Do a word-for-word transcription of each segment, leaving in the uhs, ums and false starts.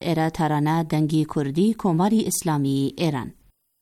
ئێرە تارانە دەنگی کوردی کۆماری ئیسلامی ئێران.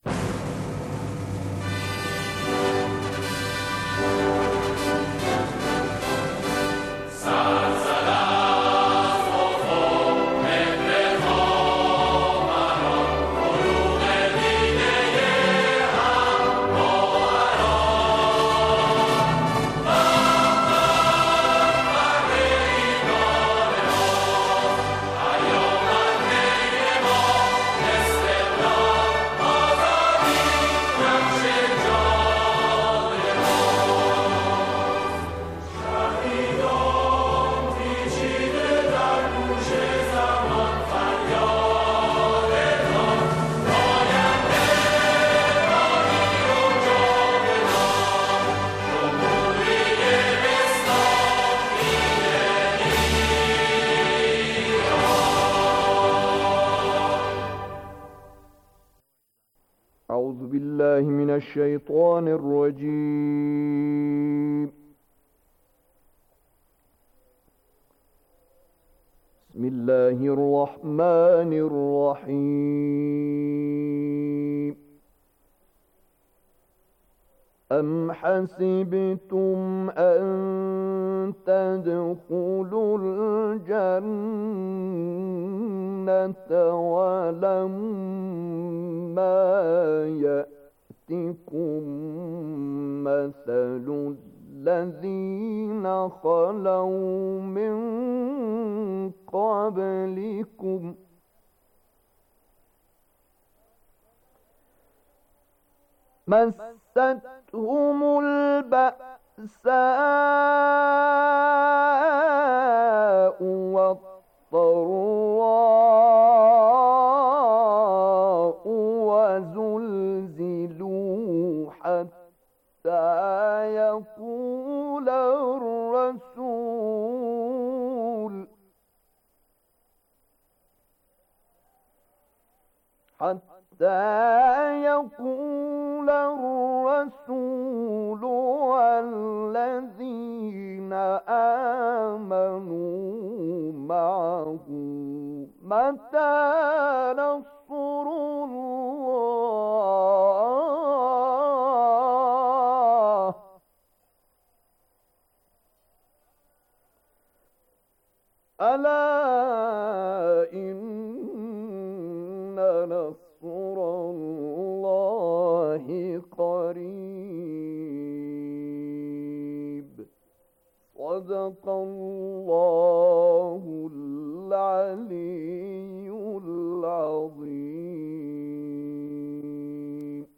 أعوذ بالله من الشيطان الرجيم. بسم الله الرحمن الرحيم. أم حسبتم أن تدخلوا الجنة ولما يأتكم مثل الذين خلوا من قبلكم مستهم البأساء والضراء وزلزلوا حتى يقول الرسول حتى يقول الرسول والذين آمنوا معه متى نصر الله ألا إن نصر الله قريب. صدق الله العلي العظيم.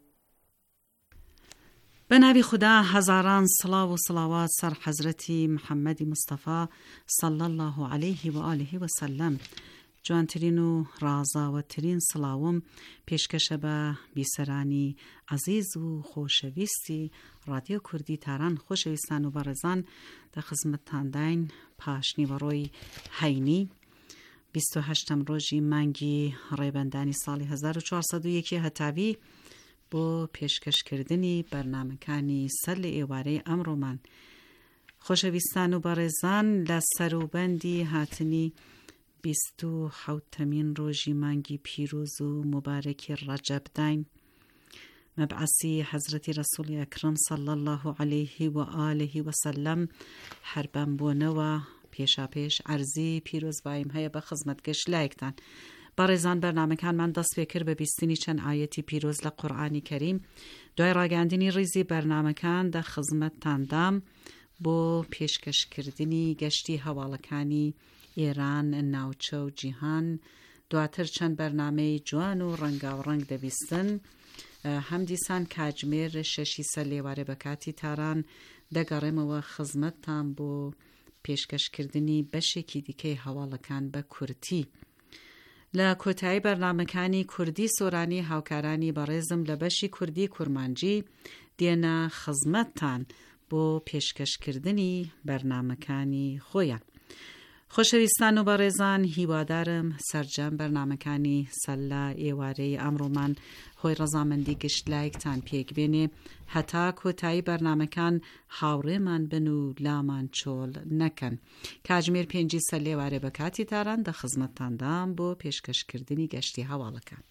بنابی خدا هزاران صلاة و صلوات سر حضرتی محمد مصطفی صلی الله علیه و آله و سلم. جوانترین و رازاوترین سلاوم پیشکش به بیسرانی عزیز و خوشویستی رادیو کردی تاران خوشویستان و برزان در خدمتتان داین پاشنی و روی هینی بیست و هشتم روزی مانگی ڕێبەندانی ساڵی هزار و چوارسەد و یک هەتاوی بۆ پێشکەش کردنی بەرنامەکانی سەر لە ئێوارەی ئەمڕۆمان. خۆشەویستان و بەڕێزان لە سەروبەندی هاتنی بیست و حوتەمین ڕۆژی مانگی پیرۆز و مبارەکی ڕەجەب داین. مەبعەسی حەزرەتی ڕەسوڵی ئەکرەم صلی الله علیه و آله و سلم هەربەم بۆنەوە پێشاپێش عەرزی پیرۆزباییم هەیە بە خزمەتگەش لایەکتان. بەڕێزان بەرنامەکانمان دەست پێ کرد بە بیستنی چەند ئایەتی پیرۆز لە قورئانی کەریم. دوای ڕاگەاندنی ڕیزی بەرنامەکان دە خزمەتتاندام بۆ پێشکەشکردنی گەشتی هەواڵەکانی ئێران ناوچە و جیهان. دواتر چەند بەرنامەی جوان و ڕەنگاوڕەنگ دەبیستن. هەم دیسان کاتژمێر شەشی سەر لێوارە بە کاتی تاران دەگەڕێمەوە خزمەتتان بۆ پێشکەشکردنی بەشێکی دیکەی هەواڵەکان بە کورتی. لە کۆتایی بەرنامەکانی کوردی سۆرانی هاوکارانی بەڕێزم لە بەشی کوردی کورمانجی دێنە خزمەتتان بۆ پێشکەشکردنی بەرنامەکانی خۆیان. خۆشەویستان و بەڕێزان، هیوادارم سەرجەم بەرنامەکانی سەلا ئێوارەی ئەمڕۆمان هۆی ڕەزامەندی گشت لایەکتان پێک بێنێ هەتا کۆتایی بەرنامەکان هاوڕێمان بن و لامان چۆڵ نەکەن. کاتژمێر پێنجی سەر لێوارێ بە کاتی تاران دە خزمەتتاندام بۆ پێشکەشکردنی گەشتی هەواڵەکان.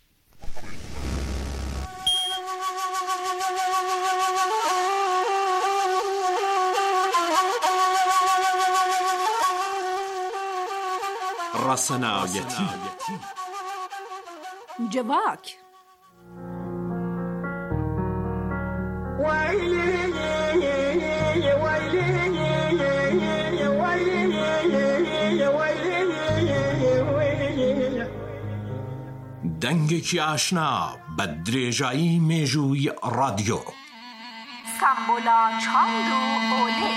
ڕەسەناویەتی جواک دەنگێکی ئاشنا بە درێژایی مێژووی ڕادیۆ سامبۆلا چاند و ئۆلێ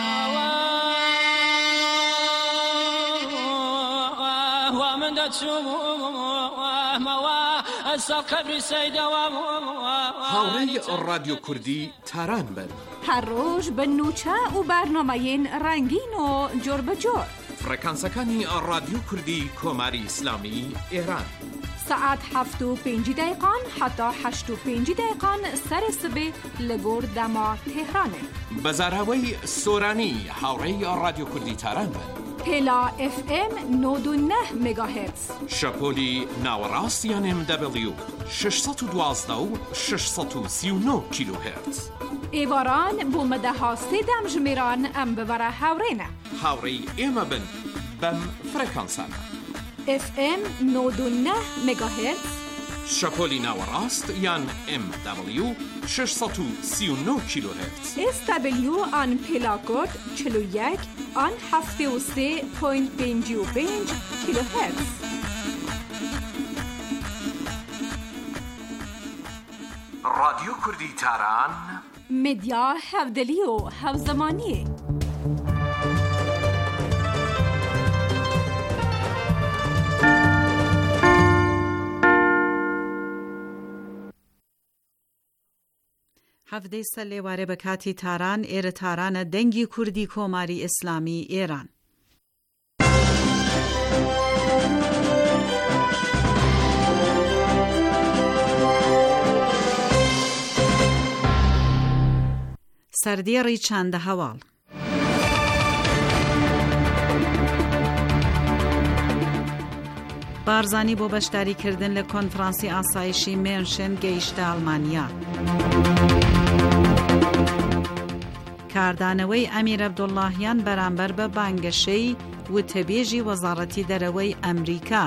هاوڕێی ڕادیۆ کوردی تاران بن هەر ڕۆژ بە نوچە و بەرنامەیەن ڕەنگین و جۆر بەجۆر. فڕێکانسەکانی ڕادیۆ کوردی کۆماری ئیسلامی ئێران سعات هەفت و پێنجی دقیقان حتا هەشت و پێنجی دقیقان سەرێ سبێ لە گۆر دەما تێهرانێ. بەزاراوەی سۆرانی هاوڕێی ڕادیۆ کوردی تاران بن. پێلا ئف ئێم نۆد و نە مێگاهێرتز. شەپۆلی ناوەڕاست یان ئێم دەبلیو شەشسەد و دوازدە و شەشسەد و سی و نۆ کیلۆهێرتز. ئێواران بۆ مەدەها سێدەم ژمێران ئەم ببەرە هاوڕێنە. هاوڕێی ئێمە بن بەم فڕێکانسانە. ئف ئێم نۆد و نە مێگاهێرتز. شەپۆلی ناوەڕاست یان ئێم دەبلیو شەشسەد و سی و نۆ کیلۆهێرتز. ئێس دەبلیو ئان پێلاکۆرد چل و یەک ئان هەفتێ و سێ پۆینت پێنجی و پێنج کیلۆهێرتز. ڕادیۆ کوردی تاران مدیا هەودەلی و هەوزەمانیە. هەفتەی سەر لێوارێ بە کاتی تاران ئێرە تارانە دەنگی کوردی کۆماری ئیسلامی ئێران. سەردێڕی چاندە هەواڵ. بارزانی بۆ بەشداریکردن لە کۆنفرانسی ئاسایشی مێنشن گەیشتە ئەڵمانیا. کاردانەوەی ئەمیر عەبدوڵڵاهیان بەرامبەر بە بانگەشەی وتەبێژی وەزارەتی دەرەوەی ئەمریکا.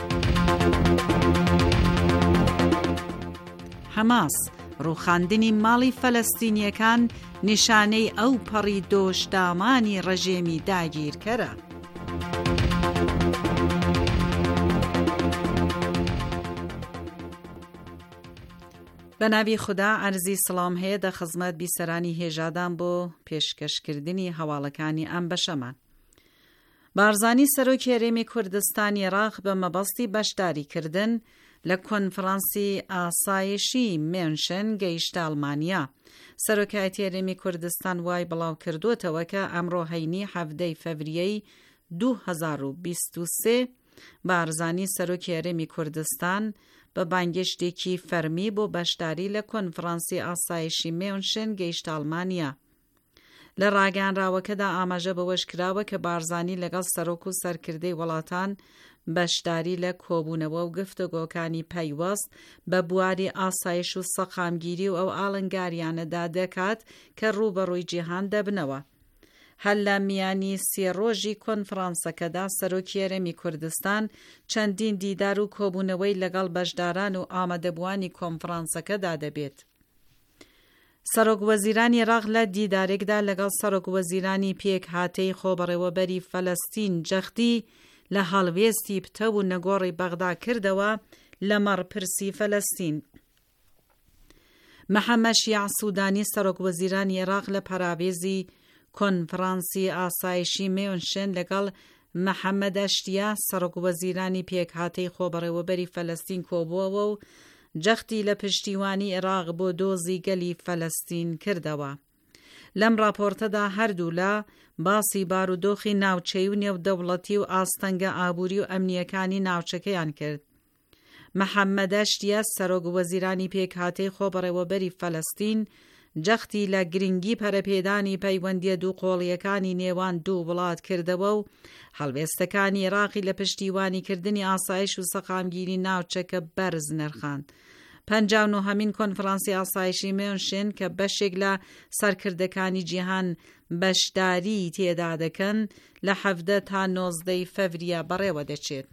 حەماس ڕووخاندنی ماڵی فەلەستینیەکان نیشانەی ئەو پەڕی دۆشدامانی ڕەژێمی داگیرکەرە. بە ناوی خوددا عەرزی سڵام هەیە دە خزمەت بیسەرانی هێژادان بۆ پێشکەشکردنی هەواڵەکانی ئەم بەشەمان. بارزانی سەرۆکی هەرێمی کوردستان عێراق بە مەبەستی بەشداریکردن لە کۆنفرانسی ئاسایشی مێنشن گەیشتە ئەڵمانیا. سەرۆکایەتی هەرێمی کوردستان وای بڵاو کردووەتەوە کە ئەمڕۆ هەینی هەفتەی فەڤریەی دوو هەزار و بیست و سێ بارزانی سەرۆکی هەرێمی کوردستان بە بانگێشتێکی فەرمی بۆ بەشداری لە کۆنفرانسی ئاسایشی مێنشن گەیشتە ئەڵمانیا. لە ڕاگەیاندراوەکەدا ئاماژە بەوەش کراوە کە بارزانی لەگەڵ سەرۆک و سەرکردەی وڵاتان بەشداری لە کۆبوونەوە و گفتوگۆکانی پەیوەست بە بواری ئاسایش و سەقامگیری و ئەو ئاڵنگاریانەدا دەکات کە ڕووبەڕووی جیهان دەبنەوە. هەر لە میانی سێ ڕۆژی کۆنفرانسەکەدا سەرۆکی هەرێمی کوردستان چەندین دیدار و کۆبوونەوەی لەگەڵ بەشداران و ئامادەبوانی کۆنفرانسەکەدا دەبێت. سەرۆک وەزیرانی عێراق لە دیدارێکدا لەگەڵ سەرۆک وەزیرانی پێک هاتەی خۆبەڕێوەبەری فەلەستین جەختی لە هەڵوێستی پتە و نەگۆڕی بەغدا کردەوە لە مەڕپرسی فەلەستین. محەممەد شیع سوودانی سەرۆک وەزیرانی عێراق لە پەراوێزی کۆنفرانسی ئاسایشی مێنشن لەگەڵ محەممەد ئەشتیا سەرۆک وەزیرانی پێک هاتەی خۆبەڕێوەبەری فەلەستین کۆبووەوە و جەختی لە پشتیوانی عێراق بۆ دۆزی گەلی فەلەستین کردەوە. لەم راپۆرتەدا هەردوو لە باسی بارودۆخی ناوچەی و نێودەوڵەتی و ئاستەنگە ئابووری و ئەمنیەکانی ناوچەکەیان کرد. محەممەد ئەشتیە سەرۆک وەزیرانی پێکهاتەی خۆبەڕێوەبەری فەلەستین جەختی لە گرنگی پەرەپێدانی پەیوەندیە دوو قۆڵیەکانی نێوان دوو وڵات کردەوە و هەڵوێستەکانی عێراقی لە پشتیوانیکردنی ئاسایش و سەقامگیری ناوچەکە بەرز نرخاند. پەنجاو و نۆهەمین کۆنفرانسی ئاسایشی مێنشن کە بەشێک لە سەرکردەکانی جیهان بەشداری تێدا دەکەن لە حەڤدە تا نۆزدەی فەڤریە بەڕێوە دەچێت.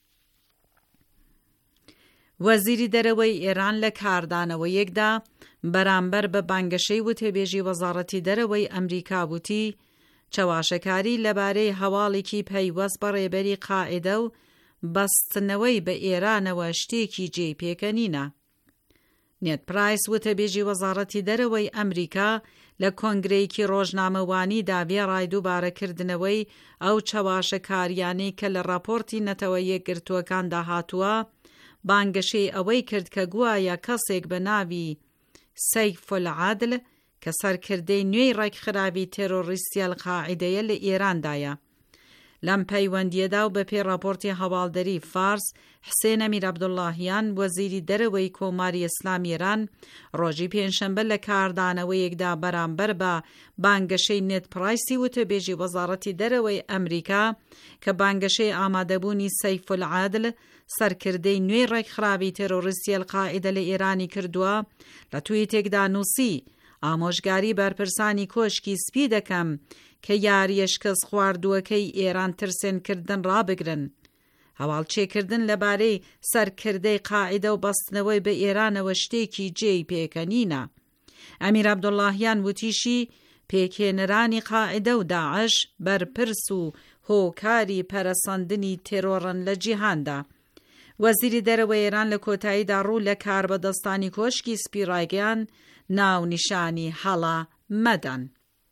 وەزیری دەرەوەی ئێران لە کاردانەوە یەکدا بەرامبەر بە بانگەشەی وتێبێژی وەزارەتی دەرەوەی ئەمریکا وتی چەواشەکاری لەبارەی هەواڵێکی پەیوەست بە ڕێبەری قاعیدە و بەستنەوەی بە ئێرانەوە شتێکی جێی پێکەنینە. نێت پرایس وتەبێژی وەزارەتی دەرەوەی ئەمریکا لە کۆنگرەیەکی ڕۆژنامەوانی داوێ ڕایدووبارەکردنەوەی ئەو چەواشەکاریانەی کە لە راپۆرتی نەتەوە یەکگرتووەکاندا هاتووە بانگەشەی ئەوەی کرد کە گوایە کەسێک بە ناوی سەیف العەدل کە سەرکردەی نوێی ڕێکخراوی تێرۆریستی ئەلقاعیدەیە لە ئێراندایە. لەم پەیوەندیەدا و بەپێی راپۆرتی هەواڵدەری فارس حسێن ئەمیر عەبدوڵڵاهیان وەزیری دەرەوەی کۆماری ئیسلامی ئێران ڕۆژی پێنجشەمبە لە کاردانەوەیەکدا بەرامبەر بە بانگەشەی نێت پرایسی وتەبێژی وەزارەتی دەرەوەی ئەمریکا کە بانگەشەی ئامادەبوونی سەیف العەدل سەرکردەی نوێی ڕێکخراوی تێرۆریستی ئەلقاعیدە لە ئێرانی کردووە لە تویتێکدا نووسی ئامۆژگاری بەرپرسانی کۆشکی سپی دەکەم کە یاریە شکست خواردووەکەی ئێران ترسێنکردن ڕابگرن. هەواڵچێکردن لەبارەی سەرکردەی قاعیدە و بەستنەوەی بە ئێرانەوە شتێکی جێی پێکەنینە. ئەمیر عەبدوڵڵاهیان وتیشی پێکێنەرانی قاعیدە و داعش بەرپرس و هۆکاری پەرەسەندنی تێرۆڕن لە جیهاندا. وەزیری دەرەوەی ئێران لە کۆتاییدا ڕوو لە کاربەدەستانی کۆشکی سپی ڕایگەیان ناو نیشانی هەڵا مەدەن.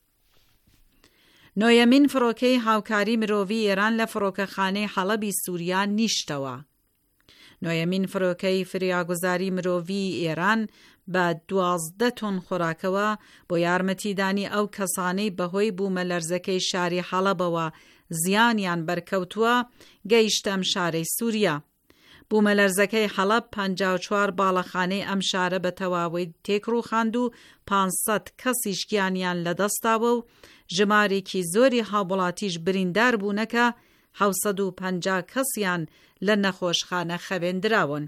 نۆیەمین فڕۆکەی هاوکاری مرۆڤی ئێران لە فڕۆکەخانەی حەڵەبی سووریا نیشتەوە. نۆیەمین فڕۆکەی فریاگوزاری مرۆڤی ئێران بە دوازدە تۆن خۆراکەوە بۆ یارمەتیدانی ئەو کەسانەی بەهۆی بوومەلەرزەکەی شاری حەڵەبەوە زیانیان بەرکەوتووە گەیشتەم شارەی سووریا. بوومەلەرزەکەی حەڵەب پەنجاو و چوار باڵەخانەی ئەم شارە بە تەواوی تێکڕووخاند و پانسەد کەسیش گیانیان لەدەستاوە و ژمارێکی زۆری هاووڵاتیش بریندار بوونەکە حەوت و پەنجا کەسیان لە نەخۆشخانە خەوێندراون.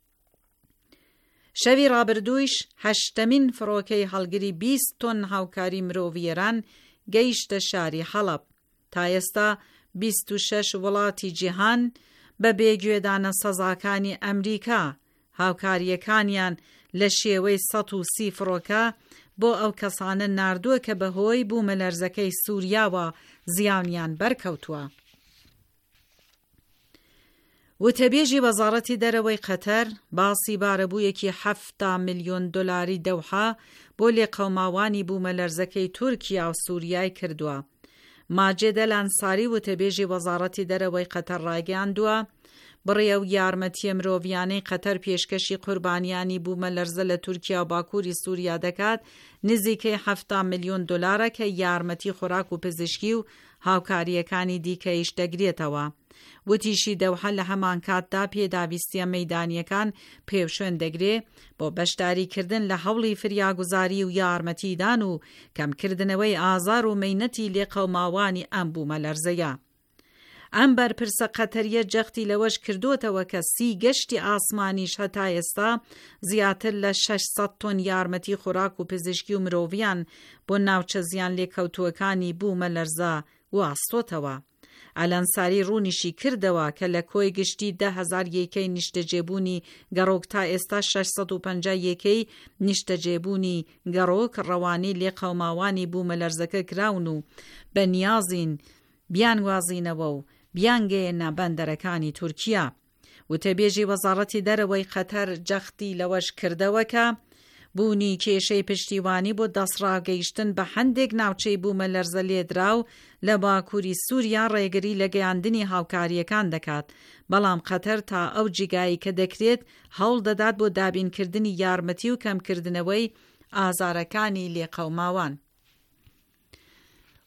شەوی ڕابردوویش هەشتەمین فڕۆکەی هەڵگری بیست تۆن هاوکاری مرۆڤی ئێران گەیشتە شاری حەڵەب. تا ئێستا بیست و شەش وڵاتی جیهان بە بێگوێدانە سەزاکانی ئەمریکا هاوکاریەکانیان لە شێوەی سەد و سی فڕۆکە بۆ ئەو کەسانە ناردووە کە بەهۆی بوومەلەرزەکەی سووریاوە زیانیان بەرکەوتووە. وتەبێژی وەزارەتی دەرەوەی قەتەر باسی بارەبوویەکی هەفتا ملیۆن دۆلاری دەوحە بۆ لێقەوماوانی بوومەلەرزەکەی تورکیا و سووریای کردووە. ماجێد ئەلانساری وتەبێژی وەزارەتی دەرەوەی قەتەر ڕایگەیاندووە بڕێ و یارمەتیە مرۆڤیانەی قەتەر پێشکەشی قوربانیانی بوومەلەرزە لە تورکیا و باکووری سووریا دەکات نزیکەی هەفتا ملیۆن دۆلارە کە یارمەتی خۆراک و پزیشکی و هاوکاریەکانی دیکەیش دەگرێتەوە. وتیشی دەوحە لە هەمان کاتدا پێداویستیە مەیدانیەکان پێوشێن دەگرێ بۆ بەشداریکردن لە هەوڵی فریاگوزاری و یارمەتیدان و کەمکردنەوەی ئازار و مەینەتی لێقەوماوانی ئەم بوومەلەرزەیە. ئەم بەرپرسە قەتەریە جەختی لەوەش کردوتەوە کە سی گەشتی ئاسمانیش هەتا ئێستا زیاتر لە شەشسەد تۆن یارمەتی خۆراک و پزیشکی و مرۆڤیان بۆ ناوچە زیان لێکەوتووەکانی بوومەلەرزە واستۆتەوە. ئەلانساری ڕوونیشی کردەوە کە لە کۆی گشتی ده هەزار یەکەی نیشتەجێبوونی گەڕۆک تا ئێستا شەشسەد و پەنجا یەکەی نیشتەجێبوونی گەڕۆک ڕەوانی لێقەوماوانی بوومەلەرزەکە کراون و بە نیازین بیانوازینەوە و بیانگەیەنە بەندەرەکانی تورکیا. وتەبێژی وەزارەتی دەرەوەی قەتەر جەختی لەوەش کردەوە کە بوونی کێشەی پشتیوانی بۆ دەسڕاگەیشتن بە هەندێک ناوچەی بوومەلەرزە لێدراو لە باکووری سووریا ڕێگری لە گەیاندنی هاوکاریەکان دەکات، بەڵام قەتەر تا ئەو جیگایی کە دەکرێت هەوڵ دەدات بۆ دابینکردنی یارمەتی و کەمکردنەوەی ئازارەکانی لێقەوماوان.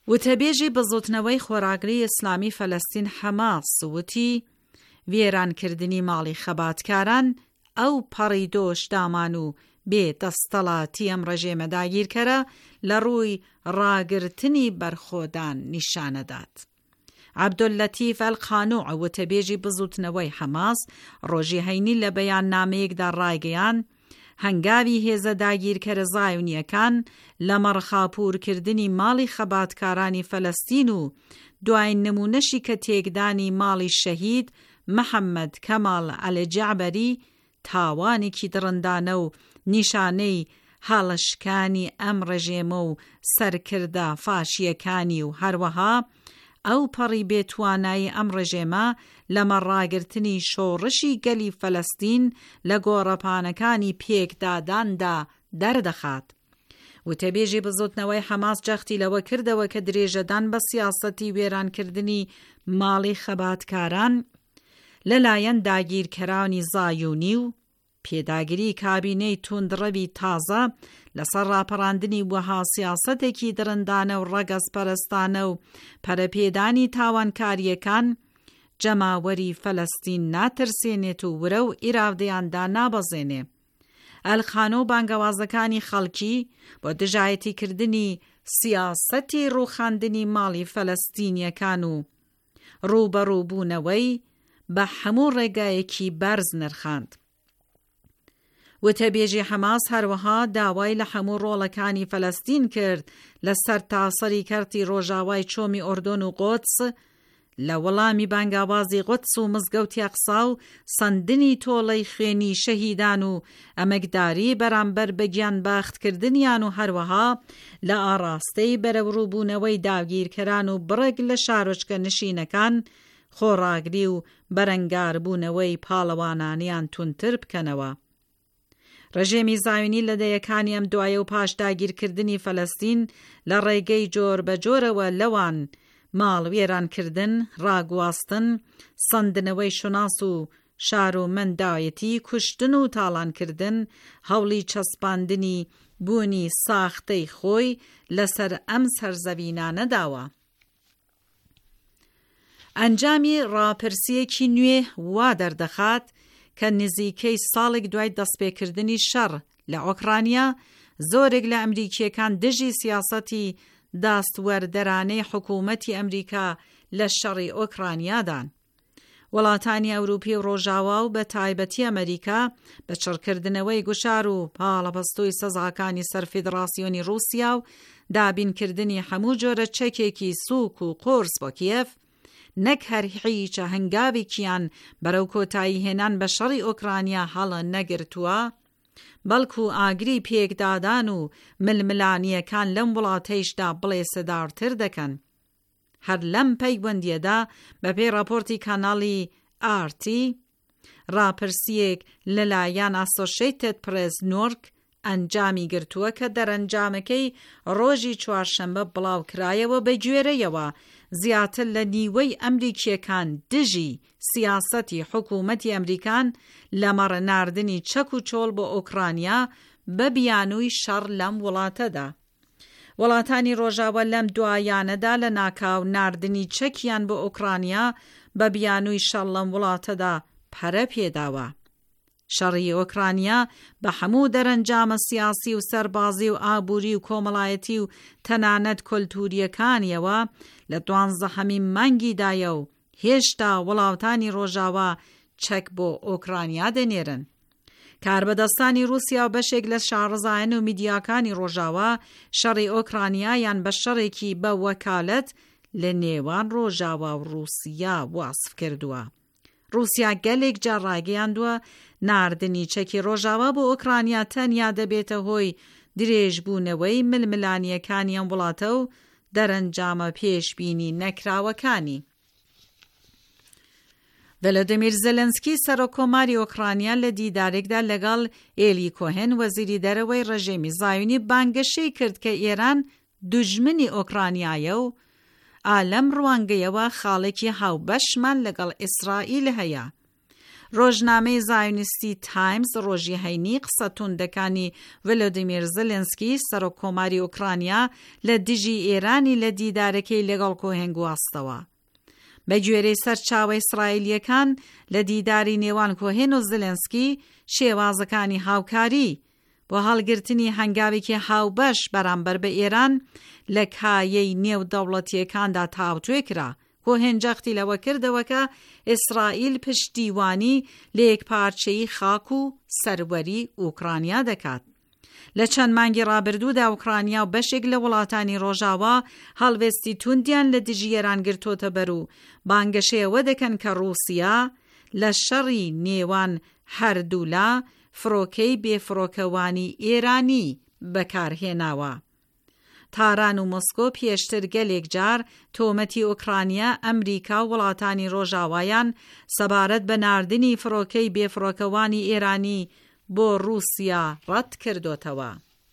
وتەبێژی بزوتنەوەی خۆراگری ئیسلامی فەلەستین حەماس وتی وێرانکردنی ماڵی خەباتکاران ئەو پەڕی دۆش دامان و بێ دەستەڵاتی ئەم ڕێژێمە داگیرکەرە لە ڕووی ڕاگرتنی بەرخۆدان نیشانەدات. عەبدوللەتیف ئەلقانوع وتەبێژی بزوتنەوەی حەماس ڕۆژی هەینی لە بەیان نامەیەکدا ڕایگەیان هەنگاوی هێزە داگیرکەرە زایونیەکان لە مەرخاپورکردنی ماڵی خەباتکارانی فەلەستین و دوای نمونەشی کە تێکدانی ماڵی شەهید محەممەد کەماڵ ئەلجەعبەری تاوانێکی دڕندانە و نیشانەی هەڵەشکانی ئەم ڕێژێمە و سەرکردە فاشیەکانی و هەروەها ئەو پەڕی بێتوانایی ئەم ڕێژێمە لە مەڕاگرتنی شۆڕشی گەلی فەلەستین لە گۆڕەپانەکانی پێکداداندا دەردەخات. وتەبێژی بزوتنەوەی حەماس جەختی لەوە کردەوە کە درێژەدان بە سیاسەتی وێرانکردنی ماڵی خەباتکاران لەلایەن داگیرکەرانی زایونی و پێداگیری کابینەی توندڕەوی تازە لەسەر ڕاپەڕاندنی وەها سیاسەتێکی درندانە و ڕەگەزپەرستانە و پەرەپێدانی تاوانکاریەکان جەماوەری فەلەستین ناترسێنێت و ورە و ئیراودەیاندا نابەزێنێ. ئەلخانۆ بانگەوازەکانی خەڵکی بۆ دژایەتیکردنی سیاسەتی ڕووخاندنی ماڵی فەلەستینیەکان و ڕووبەڕووبوونەوەی بە هەموو ڕێگایەکی بەرز نرخاند. وتەبێژی حەماس هەروەها داوای لە هەموو ڕۆڵەکانی فەلەستین کرد لەسەر تاسەری کەرتی ڕۆژاوای چۆمی ئۆردۆن و قودس لە وەڵامی بانگاوازی قودس و مزگەوتی ئەقسا و سندنی تۆڵەی خوێنی شەهیدان و ئەمەکداری بەرامبەر بە گیان باختکردنیان و هەروەها لە ئاڕاستەی بەرەوڕووبوونەوەی داگیرکەران و بڕێک لە شارۆچکە نشینەکان خۆڕاگری و بەرەنگاربوونەوەی پاڵەوانانیان تونتر بکەنەوە. ڕژێمی زایونی لە دەیەکانی ئەم دوایە و پاش داگیرکردنی فەلەستین لە ڕێگەی جۆر بە جۆرەوە لەوان ماڵ وێرانکردن، ڕاگواستن، سندنەوەی شوناس و شار و مندایەتی، کوشتن و تاڵانکردن، هەوڵی چەسپاندنی بوونی ساختەی خۆی لەسەر ئەم سەرزەوینانە داوە. ئەنجامی ڕاپرسیەکی نوێ وا دەردەخات کە نزیکەی ساڵێک دوای دەستپێکردنی شەڕ لە ئۆکرانیا زۆرێک لە ئەمریکیەکان دژی سیاسەتی داستوەردەرانەی حکوومەتی ئەمریکا لە شەڕی ئۆکرانیادان. وڵاتانی ئەوروپی و ڕۆژاوا و بە تایبەتی ئەمریکا بە چڕکردنەوەی گوشار و پاڵەپەستوی سەزاکانی سەر فیدراسیۆنی رووسیا و دابینکردنی هەموو جۆرە چەکێکی سووک و قۆرس بۆ کیێف نەک هەر هیچە هەنگاوێکیان بەرەو کۆتایی هێنان بە شەڕی ئۆکرانیا هەڵە نەگرتووە، بەڵکو ئاگری پێکدادان و ململانیەکان لەم وڵاتەیشدا بڵێ سەدارتر دەکەن. هەر لەم پەیوەندیەدا بەپێی راپۆرتی کاناڵی ئارتی راپرسیەک لەلایەن ئاسۆشیێتد پرێس نۆرک ئەنجامی گرتووە کە دەرەنجامەکەی ڕۆژی چوارشەممە بڵاو کرایەوە بە گوێرەیەوە زیاتر لە نیوەی ئەمریکیەکان دژی سیاسەتی حکوومەتی ئەمریکان لە مەڕەناردنی چەک و چۆڵ بۆ ئۆکرانیا بە بیانووی شەڕ لەم وڵاتەدا. وڵاتانی ڕۆژاوە لەم دوایانەدا لە ناکاو ناردنی چەکیان بۆ ئۆکرانیا بە بیانووی شەڕ لەم وڵاتەدا پەرە پێداوە. شەڕی ئۆکرانیا بە هەموو دەرەنجامە سیاسی و سەربازی و ئابووری و کۆمەڵایەتی و تەنانەت کۆلتوریەکانیەوە لە دوانزەهەمین مانگیدایە و هێشتا وڵاتانی ڕۆژاوە چەک بۆ ئۆکرانیا دەنێرن. کاربەدەستانی رووسیا و بەشێک لە شارەزایەن و میدیاکانی ڕۆژاوە شەڕی ئۆکرانیا یان بە شەڕێکی بە وەکالەت لە نێوان ڕۆژاوە و رووسیا واسف کردووە. رووسیا گەلێک جار ڕاگەیاندووە ناردنی چەکی ڕۆژاوە بۆ ئۆکرانیا تەنیا دەبێتە هۆی درێژبوونەوەی ململانیەکانی ئەم وڵاتە و دەرەنجامە پێشبینی نەکراوەکانی. ڤلۆدیمیر زەلەنسکی سەرۆکۆماری ئۆکرانیا لە دیدارێکدا لەگەڵ ئێلی کۆهن وەزیری دەرەوەی ڕژێمی زایونی بانگەشەی کرد کە ئێران دوژمنی ئۆکرانیایە و ئالەم ڕوانگەیەوە خاڵێکی هاوبەشمان لەگەڵ ئیسرائیل هەیە. ڕۆژنامەی زایونیستی تایمز ڕۆژی هەینی قسە توندەکانی ڤلۆدیمیر زلێنسکی سەرۆکۆماری ئوکرانیا لە دژی ئێرانی لە دیدارەکەی لەگەڵ کۆهێن گواستەوە. بە گوێرەی سەرچاوە ئیسرائیلیەکان لە دیداری نێوان کۆهێن و زلێنسکی شێوازەکانی هاوکاری بۆ هەڵگرتنی هەنگاوێکی هاوبەش بەرامبەر بە ئێران لە کایەی نێودەوڵەتیەکاندا تاوتوێ کرا. کۆهێن جەختی لەوە کردەوە کە ئیسرائیل پشتیوانی لە یەکپارچەیی خاک و سەروەری ئوکرانیا دەکات. لە چەند مانگی ڕابردوودا ئوکرانیا و بەشێک لە وڵاتانی ڕۆژاوا هەڵوێستی توندیان لە دژی ئێران گرتۆتە بەر و بانگەشەیەوە دەکەن کە ڕووسیا لە شەڕی نێوان هەردوولا فڕۆکەی بێفڕۆکەوانی ئێرانی بەکارهێناوە. تاران و مۆسکۆ پێشتر گەلێک جار تۆمەتی ئوکرانیا، ئەمریکا و وڵاتانی ڕۆژاوایان سەبارەت بە ناردنی فڕۆکەی بێفڕۆکەوانی ئێرانی بۆ ڕووسیا ڕەت کردوتەوە.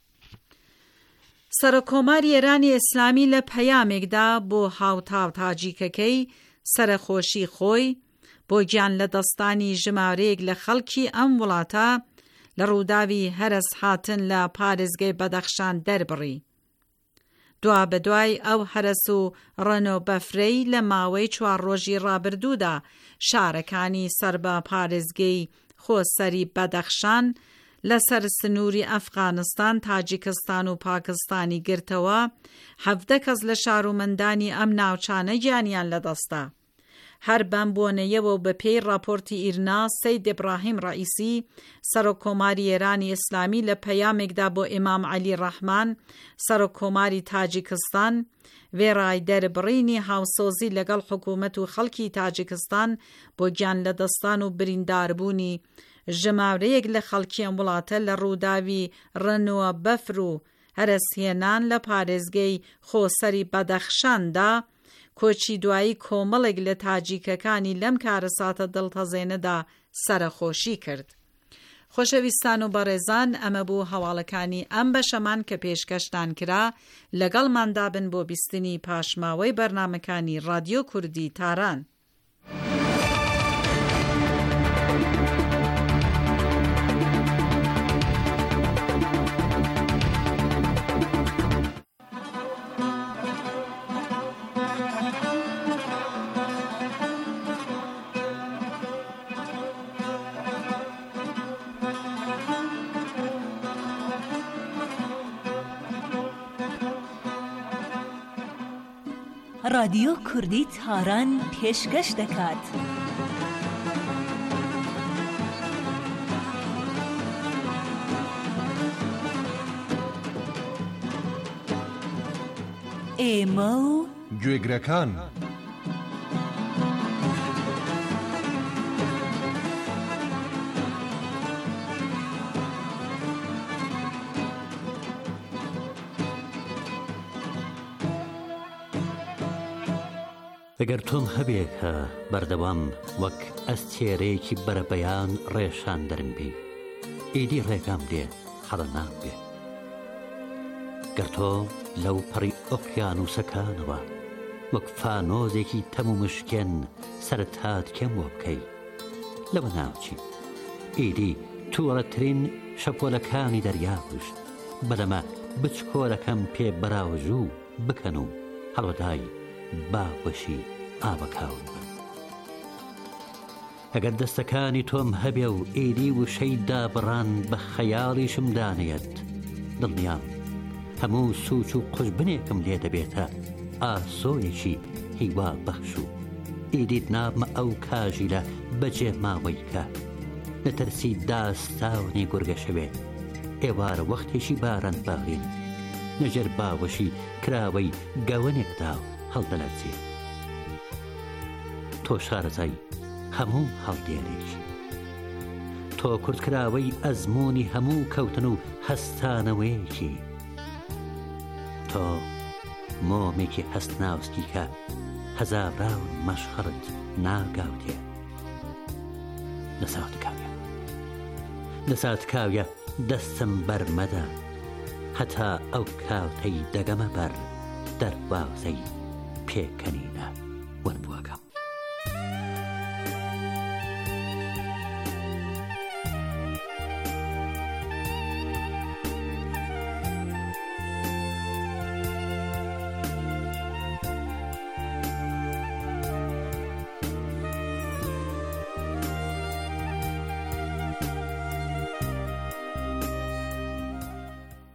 سەرۆکۆماری ئێرانی ئیسلامی لە پەیامێکدا بۆ هاوتاو تاجیکەکەی سەرخۆشی خۆی بۆ گیان لە دەستانی ژمارەیەک لە خەڵکی ئەم وڵاتە لە ڕووداوی هەرس هاتن لە پارێزگای بەدەخشان دەربڕی. دوا بەدوای ئەو هەرس و ڕەنۆ بەفرەی لە ماوەی چوار ڕۆژی ڕابردوودا شارەکانی سەر بە پارێزگەی خۆسەری بەدەخشان لەسەر سنووری ئەفغانستان، تاجیکستان و پاکستانی گرتەوە. هەڤدە کەس لە شارومەندانی ئەم ناوچانە گیانیان لەدەستا. هەر بەم بۆنەیەوە و بەپێی راپۆرتی ئیرنا، سەید ئیبراهیم ڕائیسی سەرۆکۆماری ئێرانی ئیسلامی لە پەیامێکدا بۆ ئیمام عەلی ڕەحمان سەرۆکۆماری تاجیکستان وێڕای دەربڕینی هاوسۆزی لەگەڵ حکوومەت و خەڵکی تاجیکستان بۆ گیان لەدەستان و برینداربوونی ژمارەیەک لە خەڵکیان وڵاتە لە ڕووداوی ڕەنۆ بەفر و هەرسهێنان لە پارێزگەی خۆسەری بەدەخشاندا کۆچی دوایی کۆمەڵێک لە تاجیکەکانی لەم کارەساتە دڵتەزێنەدا سەرخۆشی کرد. خۆشەویستان و بەڕێزان، ئەمە بوو هەواڵەکانی ئەم بەشەمان کە پێشکەشتان کرا. لەگەڵماندا بن بۆ بیستنی پاشماوەی بەرنامەکانی رادیۆ کوردی تاران. رادیۆ کوردی تاران پێشکەش دەکات. ئێمە و گوێگرەکان ئەگەر تۆم هەبێکە بەردەوام وەک ئەستێرەیەکی بەرەبەیان ڕێشان دەرم بی، ئیدی ڕێگام دێ هەڵە نابێ. گەر تۆ لەو پەڕی ئۆقیانوسەکانەوە وەک فانۆزێکی تەم و مشکێن سەرتات کێم بۆ بکەی لەوە ناوچی، ئیدی تووڕەترین شەپۆلەکانی دەریاوش بەلەمە بچکۆلەکەم پێ بەراوژوو بکەن و هەڵوەدای باوەشی ئابەکاون بن. ئەگەر دەستەکانی تۆم هەبێ و ئێری وشەی دابڕان بە خەیاڵیشم دانێت، دڵنیام هەموو سوچ و قوشبنێکم لێ دەبێتە ئاسۆیەکی هیوا بەخش و ئیدیت نابمە ئەو کاژی لە بەجێ ماوەی کە نەتەرسی داستاونی گورگەشەوێ ئێوارە وەختێکی باران باغین نەژێر باوەشی کراوەی گەوەنێکدا هەڵدەلەرزێ. تۆ شارەزای هەموو هەڵدێرێکی، تۆ کورتکراوەی ئەزمموی هەموو کەوتن و هەستانەوەیەکی، تۆ مۆمێکی هەست ناوسکی کە هەزاراون مەشخەڵت ناگاوتێ. لەسات کاویە لەسات کاویە دەستم بەرمەدە هەتا ئەو کاوتەی دەگەمە بەر دەربازەی پێکەنینە وەربووەکەم.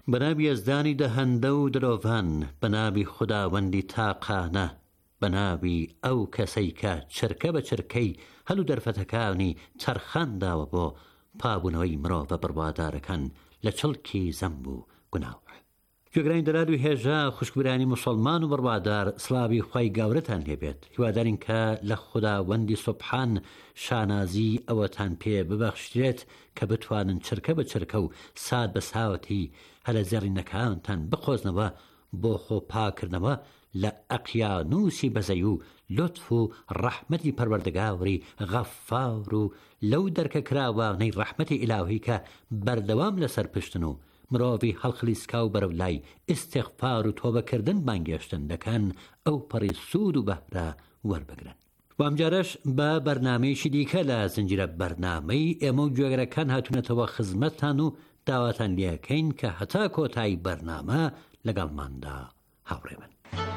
بەناوی ئەزدانی دەهەندە و درۆڤان، بەناوی خوداوەندی تاقانە، بەناوی ئەو کەسەی کە چرکە بە چرکەی هەلو دەرفەتەکانی چەرخانداوە بۆ پابوونەوەی مرۆڤە بڕوادارەکان لە چڵکی زەمب و گوناو. گوێگرانی دەراد و هێژە، خوشکبرانی موسڵمان و بڕوادار، سڵاوی خوای گەورەتان لێبێت. هیوادارین کە لە خوداوەندی سوبحان شانازی ئەوەتان پێ ببەخشرێت کە بتوانن چرکە بە چرکە و سات بە ساوەتی هەلە زێڕینەکانتان بخۆزنەوە بۆ خۆپاکردنەوە لە ئەقیانوسی بەزەی و لطف و ڕەحمەتی پەروەردگاری غەفار و لەو دەرکە کراوانەی ڕەحمەتی ئیلاهی کە بەردەوام لەسەر پشتن و مرۆڤی هەڵخلیسکا و بەرەو لای ئیستیغفار و تۆبەکردن بانگێشتن دەکەن ئەو پەڕی سوود و بەهرە وەربگرن. وامجارش بە بەرنامەیەکی دیکە لە زنجیرە بەرنامەی ئێمە و گوێگرەکان هاتوونەتەوە خزمەتتان و داواتان لێەکەین کە هەتا کۆتایی بەرنامە لەگەڵماندا هاوڕێ بن.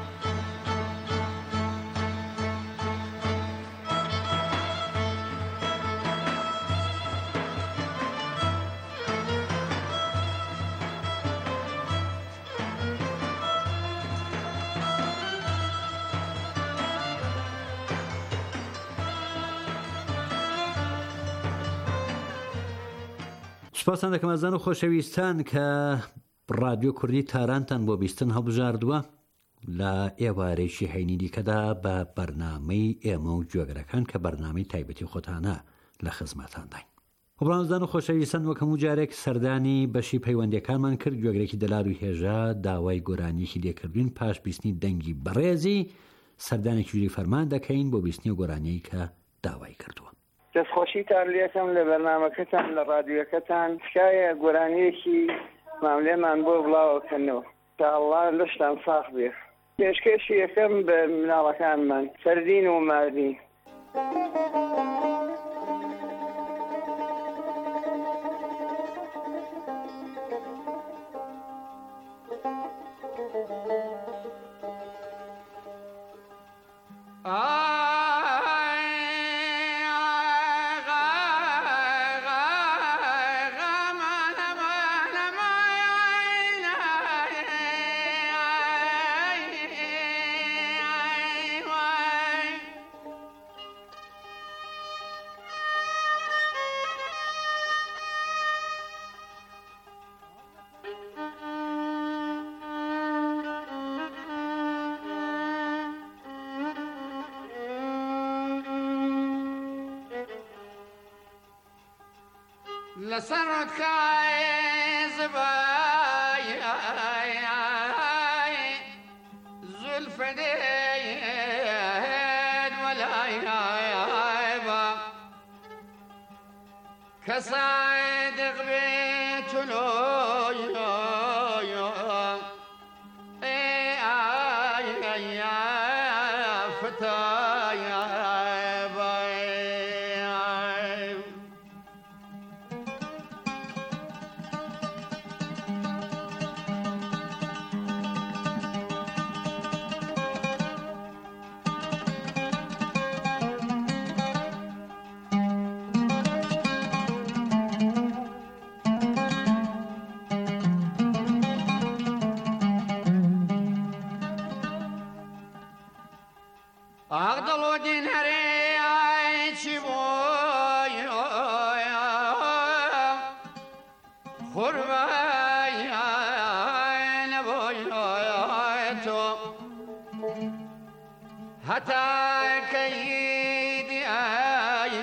سوپاسان دەکەم ئازان و خۆشەویستان کە ڕادیۆ کوردی تارانتان بۆ بیستن هەڵبژاردووە لە ئێوارێکی هەینی دیکەدا بە بەرنامەی ئێمە و گوێگرەکان کە بەرنامەی تایبەتی خۆتانە لە خزمەتانداین. وەبڕانزان و خۆشەویستان، وەکەم و جارێک سەردانی بەشی پەیوەندیەکانمان کرد. گوێگرێکی دەلار و هێژە داوای گۆرانیەکی لێکردوین پاش بیستنی دەنگی بەڕێزی. سەردانێکی جوری فەرمان دەکەین بۆ بیستنی گۆرانیەی کە داوای کردووە. دەستخۆشیتان لێکەم لە بەرنامەکەتان لە ڕادیۆکەتان، تکایە گۆرانیەکی ماملێمان بۆ بڵاوکەنەوە تا ئەڵڵا لەشتان ساخ بێ. پێشکەشی یەکەم بە مناڵەکانمان سەردین و ماردین. لسرت خايز باي زلف ديد ولا يابا كسايد غبيت له أغدلودين هري عايشي بوي خرباي نبوي حتى كيدي آي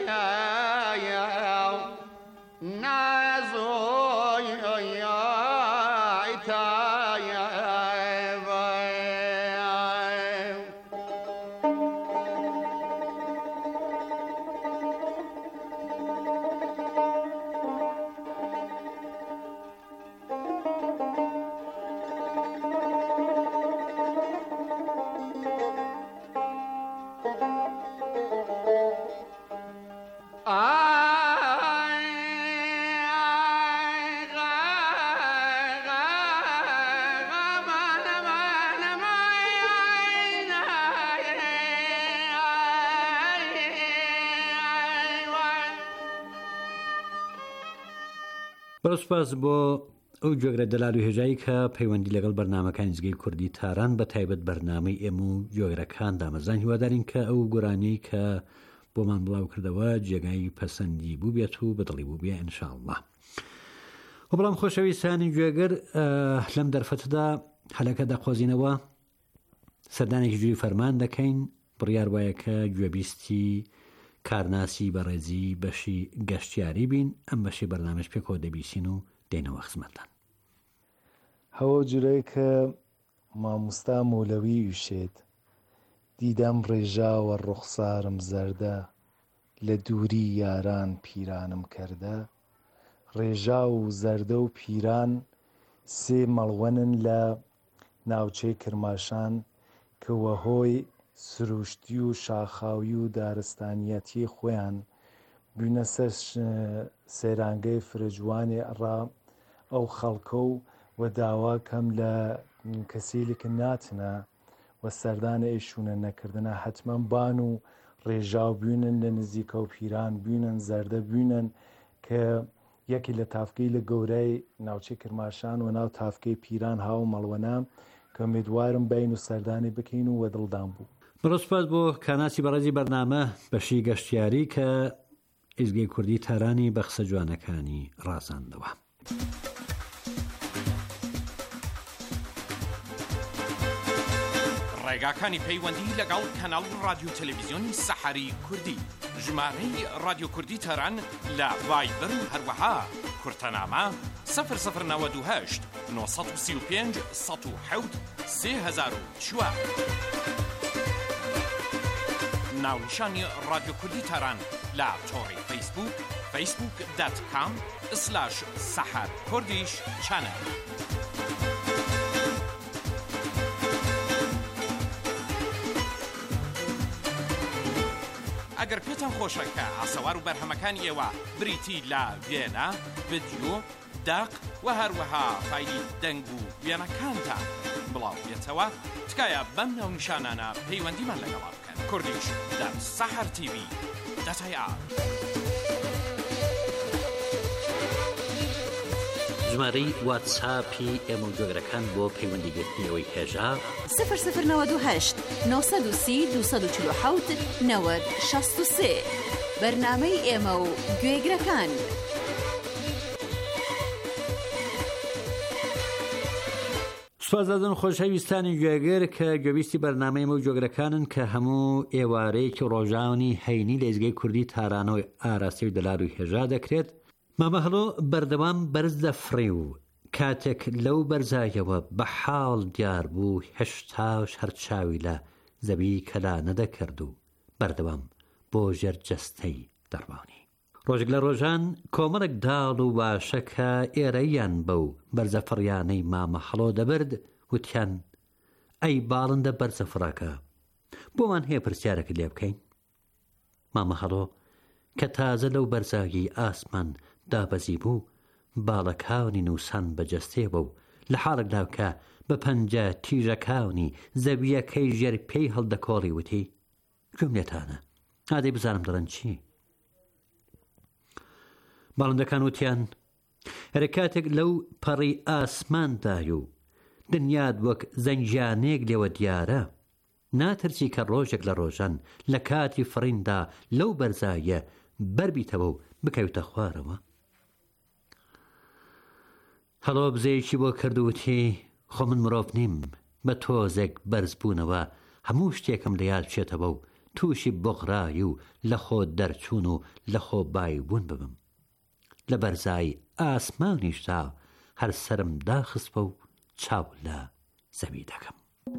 نازوي بەڕسپاس بۆ ئەو جۆگرە دەلال و هێژایی کە پەیوەندی لەگەڵ بەرنامەکانی زگەی کوردی تاران بە تایبەت بەرنامەی ئێمە و جۆگرەکان دامەزان هیوادارین کە ئەو گۆرانەی کە بۆمان بڵاو کردەوە جێگای پەسەندی بوو بێت و بەدڵی بوو بێ ئینشاءالله. و بەڵام خۆشەویستانی گوێگر لەم دەرفەتدا هەلەکە دەخوازینەوە سەردانێکی جووی فەرمان دەکەین بڕیار وایە کە گوێبیستی کارناسی بەڕێزی بەشی گەشتیاری بین ئەم بەشی بەرنامەش پێکەوە دەبیسین و دێنەوە خزمەتتان. هەوە جورەی کە مامۆستا مۆلەوی وشێت دیدەم ڕێژاوە ڕوخسارم زەردە لە دووری یاران پیرانم کردە ڕێژا و زەردە و پیران سێ مەڵوەنن لە ناوچەی کرماشان کە وەهۆی سروشتی و شاخاوی و دارستانیەتی خۆیان بوونە سەر سێرانگەی فرەجوانی ڕا ئەو خەڵکە و و داوا کەم لە کەسیلێک ناتنە و سەردانە ئێشونە نەکردنە حتمما بان و ڕێژاو بوونن لە نزیکە و پیران بوونن زەردە بوونن کە یەکی لە تافکەی لە گەورەی ناوچەی کرماشان و ناو تافکەی پیران هاو مەڵوەنە کە میدوارم بین و سەردانی بکەین و وەدڵدان بوو. بڕۆسپات بۆ کاناسی بەڕێزی بەرنامە بەشی گەشتیاری کە ئیزگەی کوردی تارانی بە قسە جوانەکانی ڕازاندەوە. ڕێگاکانی پەیوەندی لەگەڵ کەناڵ رادیو تەلەڤیزیۆنی سەحەری کوردی ژمارەی رادیو کوردی تاران لە ڤایبەر و هەروەها کورتەنامە سەفر سەفر نەوەد و هەشت نۆ سەد و سی و پێنج سەد و حەوت سێ هەزار و چوار. ناونیشانی رادیو کوردی تاران لە تۆڕی فەیسبوک فەیسبوک دات کام سلاش سەحەر کوردیش چانەل. ئەگەر پێتان خۆشە کە ئاسەوار و بەرهەمەکانی ئێوە بریتی لە وێنە، ڤیدیۆ، داق و هەروەها فایلی دەنگ و وێنەکانتان بڵاو بێتەوە، تکایە بەم ناونیشانانە پەیوەندیمان لەگەڵا بکەن. کوردیش دات سەحەر تیڤی دەتای ئا. ژمارەی واتساپی ئێمە و جۆگرەکان بۆ پەیوەندیگرتنەوەی هێژا سفر سفر نەوەد و هەشت نۆ سەد و سی دوو سەد و چل و حەوت نەوەد شەست و سێ. بەرنامەی ئێمە و گوێگرەکان. سوپاسدادن خۆشەویستانی گوێگر کە گوێبیستی بەرنامەی ئێمە و جۆگرەکانن کە هەموو ئێوارەیەکی ڕۆژاونی هەینی لە ئیزگەی کوردی تارانەوەی ئاراستی و دەلار و هێژا دەکرێت. مامە هەڵۆ بەردەوام بەرز دەفڕی و کاتێک لەو بەرزایەوە بە حاڵ دیار بوو هێشتاش هەرچاوی لە زەوی کەلا نەدەکرد و بەردەوام بۆ ژێرجەستەی دەڕوانی. ڕۆژێک لە ڕۆژان کۆمەڵێک داڵ و واشە کە ئێرەیان بەو بەرزەفڕیانەی مامە هەڵۆ دەبرد وتیان ئەی باڵندە بەرزەفڕەکە بۆمان هەیە پرسیارێکی لێ بکەین. مامە هەڵۆ کە تازە لەو بەرزایی ئاسمان دابەزی بوو باڵەکاونی نووسان بەجەستێ بوو لە حاڵێکدا کە بە پەنجە تیژەکاونی زەویەکەی ژێر پێی هەڵدەکۆڵی وتی گوێم لێتانە ئادەی بزانم دەڵێن چی. باڵندەکان وتیان هەرە کاتێک لەو پەڕی ئاسماندای و دنیاد وەک زەنجانێک لێوە دیارە ناترسی کە ڕۆژێک لە ڕۆژان لە کاتی فڕیندا لەو بەرزایە بەربیتەوە و بکەوتە خوارەوە. هەڵۆ بزەیەکی بۆ کردووتی خۆ من مرۆڤ نیم بە تۆزێک بەرز بوونەوە هەموو شتێکم لە یاد بچێتەوە و تووشی بغڕایی و لە خۆ دەرچوون و لە خۆ بای بوون ببم. لە بەرزای ئاسمانیشدا هەر سرم داخستە و چاو لە زەوی دەکەم.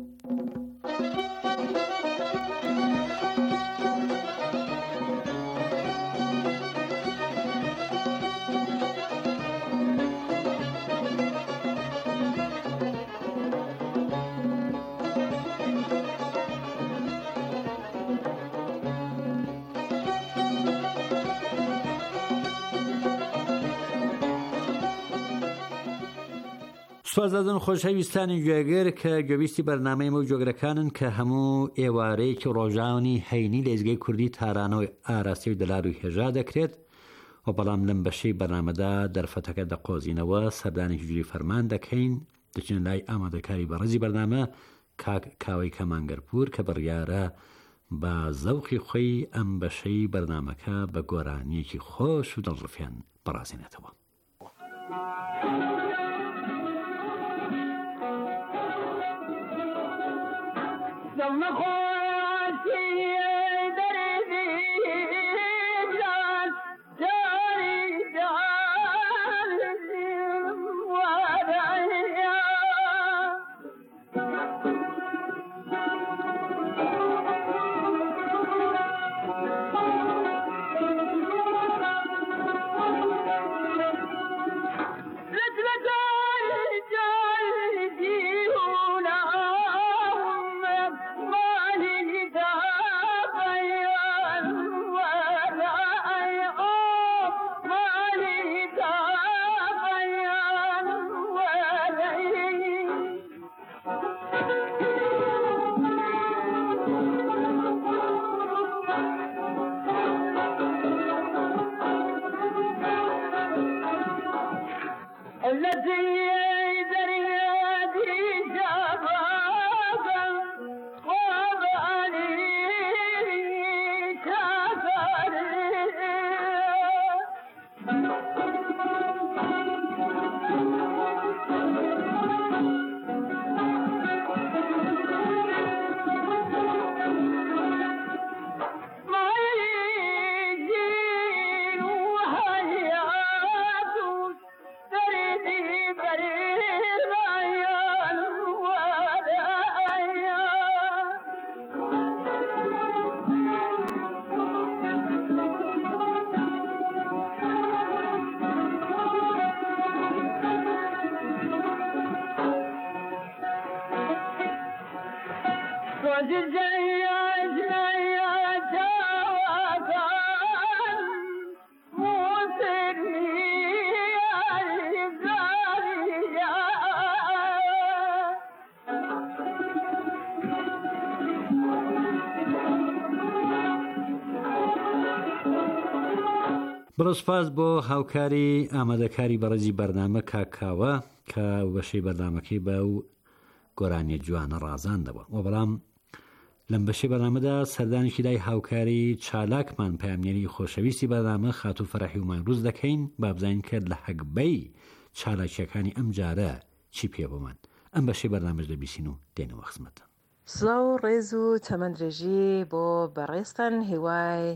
سوپاسدادن خۆشەویستانی گوێگر کە گوێبیستی بەرنامەی ئێمە و جۆگرەکانن کە هەموو ئێوارەیەکی ڕۆژاونی هەینی لە ئیزگەی کوردی تارانەوەی ئاراستی و دەلار و هێژا دەکرێت. و بەڵام لەم بەشەی بەرنامەدا دەرفەتەکە دەقۆزینەوە سەردانی ژووری فەرمان دەکەین دەچین لای ئامادەکاری بەڕێزی بەرنامە کاک کاوەی کەمانگەرپور کە بڕیارە بە زەوقی خۆی ئەم بەشەی بەرنامەکە بە گۆرانیەکی خۆش و دڵڕفیان بەڕازێنێتەوە. بڕۆسپاس بۆ هاوکاری ئامادەکاری بەڕێزی بەرنامە کاکاوە کە بەشەی بەرنامەکەی بە و گۆرانیە جوانە ڕازاندەوە و بەڵام لەم بەشەی بەرنامەدا سەردانێکی لای هاوکاری چالاکمان پامێنی خۆشەویستی بەرنامە خاتوو فەرەحی و مایڕوز دەکەین بابزین کرد لە حەگبەی چالاکیەکانی ئەم جارە چی پێ بۆمان ئەم بەشەی بەرنامەش دەبیستین و دێنەوە خزمەتە. سڵاو ڕێز و تەمەندرێژی بۆ بەڕێستان هیوای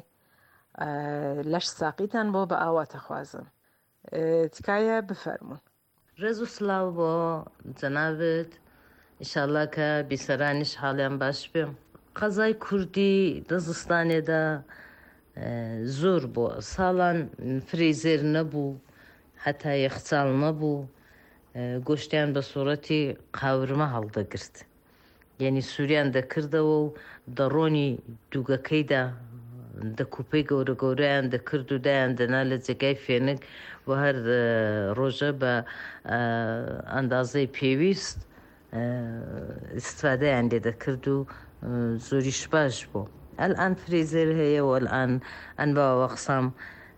لەش ساقیتان بۆ بە ئاواتە خوازم تکایە بفەرمون. ڕێز و سلااو بۆ جەنابێت ئیشاءالله کە بیسەرانیش حاڵیان باش بێم. قەزای کوردی لە زستانێدا زۆر بووە ساڵان فرێزێر نەبوو هەتا یەخچاڵ نەبوو گۆشتیان بە سوورەتی قاورمە هەڵدەگرت یعنی سووریان دەکردەوە و دەڕۆنی دووگەکەیدا دەکوپەی گەورە گەورەیان دەکرد و دایان دەنا لە جێگای فێنک و هەر ڕۆژە بە ئەندازەی پێویست استفادەیان لێ دەکرد و زۆریش باش بوو. ئەلئان فرێزەر هەیە و ئەلئان ئەنباوە قسام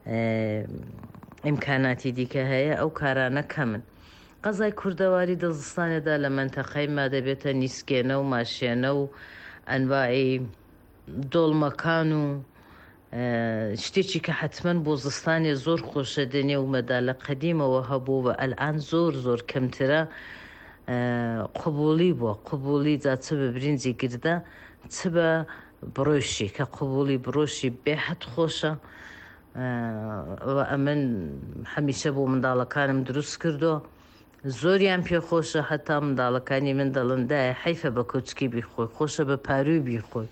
ئیمکاناتی دیکە هەیە ئەو کارانە کەمن. قەزای کوردەواری دڵزستانێدا لە منتەقەی ما دەبێتە نیسکێنە و ماشێنە و ئەنواعی دۆڵمەکان و شتێکی کە حتمما بۆ زستانێ زۆر خۆشە دێنێ و مەدا لە قەدیمەوە هەبوو بە ئەلئان زۆر زۆر کەمترە قبولی بووە قبولی جا چ بە برنجی گردە چ بە برۆشی کە قبولی برۆشی بێحەت خۆشە ئەمن هەمیشە بۆ منداڵەکانم دروست کردو زۆریان پێخۆشە هەتا منداڵەکانی من دەڵندایە حیفە بە کۆچکی بیخۆی خۆشە بە پاروی بیخۆی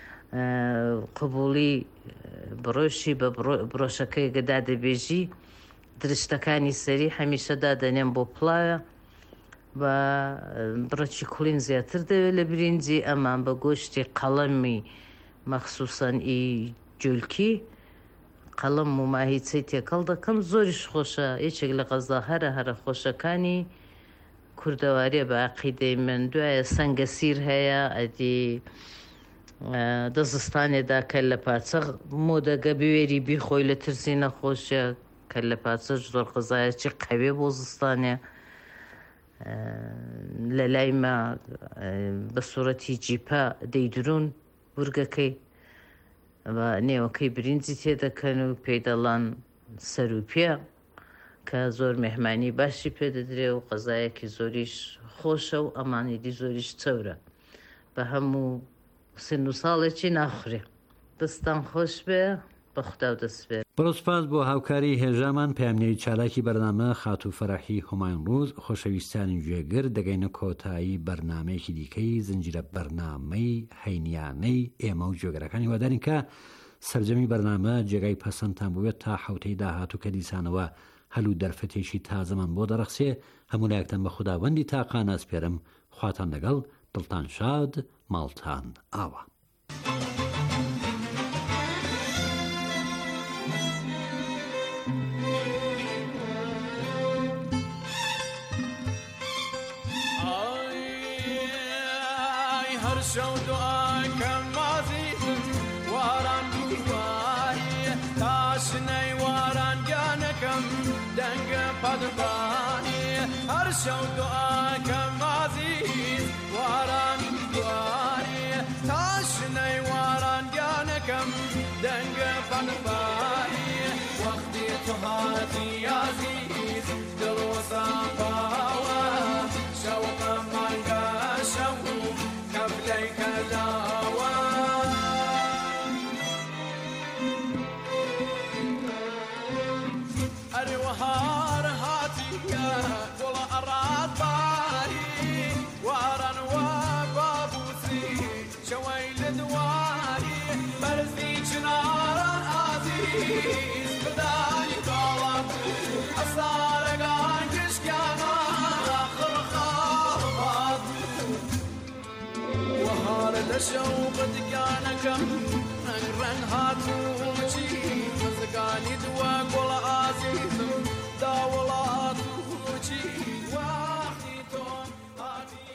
قبولی برۆشی بە برۆشەکەی گەدا دەبێژی درشتەکانی سەری هەمیشە دادەنێم بۆ پڵایە بە بڕەکی کوڵین زیاتر دەوێت لە برنجی ئەمان بە گۆشتی قەڵەمی مەخسووسەن ئی جولکی قەڵم و ماهیچەی تێکەڵ دەکەم زۆریش خۆشە یەکێک لە غەزا هەرە هەرە خۆشەکانی کوردەواریە بە عەقیدەی من. دوایە سەنگە سیر هەیە ئەدی دەزستانێدا کە لە پارچە مۆدەگە بوێری بیخۆی لە ترسی نەخۆشیە کە لە پارچە زۆر قزایەکی قەوێ بۆ زستانێ لە لایمە بە سوورەتی جیپە دەیدرون ورگەکەی بە نێوەکەی برنجی تێدەکەن و پێی دەڵان سەروپێ کە زۆر مێهمانی باشی پێدەدرێ و قەزایەکی زۆریش خۆشە و ئەمانیدی زۆریش چەورە بە هەموو سن و ساڵێکی ناخورێ. دەستان خۆش بێ بە خودا و دەست بێ. بڕۆسپاس بۆ هاوکاری هێژامان پامنەی چالاکی بەرنامە خات و فەرەحی هۆمایون ڕووز. خۆشەویستانی گوێگر دەگەینە کۆتایی بەرنمەیەکی دیکەی زنجیرە بەرنامەی هەینیانەی ئێمە و گوێگەرەکانی وادارین کە سەرجەمی بەرنامە جێگای پەسەندتان بوێت تا حوتەی داهاتوو کە دیسانەوە هەلو دەرفەتێکی تازەمان بۆ دەرەخسێ. هەموو لایەکتان بە خوداوەندی تاقان ئەسپێرم. خواتان لەگەڵ، دڵتان شاد، ماڵتان ئاوا. شەو دوعاکەم وازیزم واران بووایی تاشنەی واران گیانەکەم دەنگە پەدبانی هەر شەو دوعاکەم وازیز واران بووایی تاشنەی واران گیانەکەم دەنگە پەدبانی وەختی تو هاتی عەزیز دڵوەسە باوە شەوقم مانگە شەو قبلك دعوة أروهار هاتية ولا أراد باري وارن وبابوسي شويل دواري برزي جنار عزيز بداي قلب أصارق عنكش كانا آخر خابط وهار لشوق دقانكم أقرن هاتوشي مزقاني دوا قول عزيزم داولاتوشي واحدتون هاتي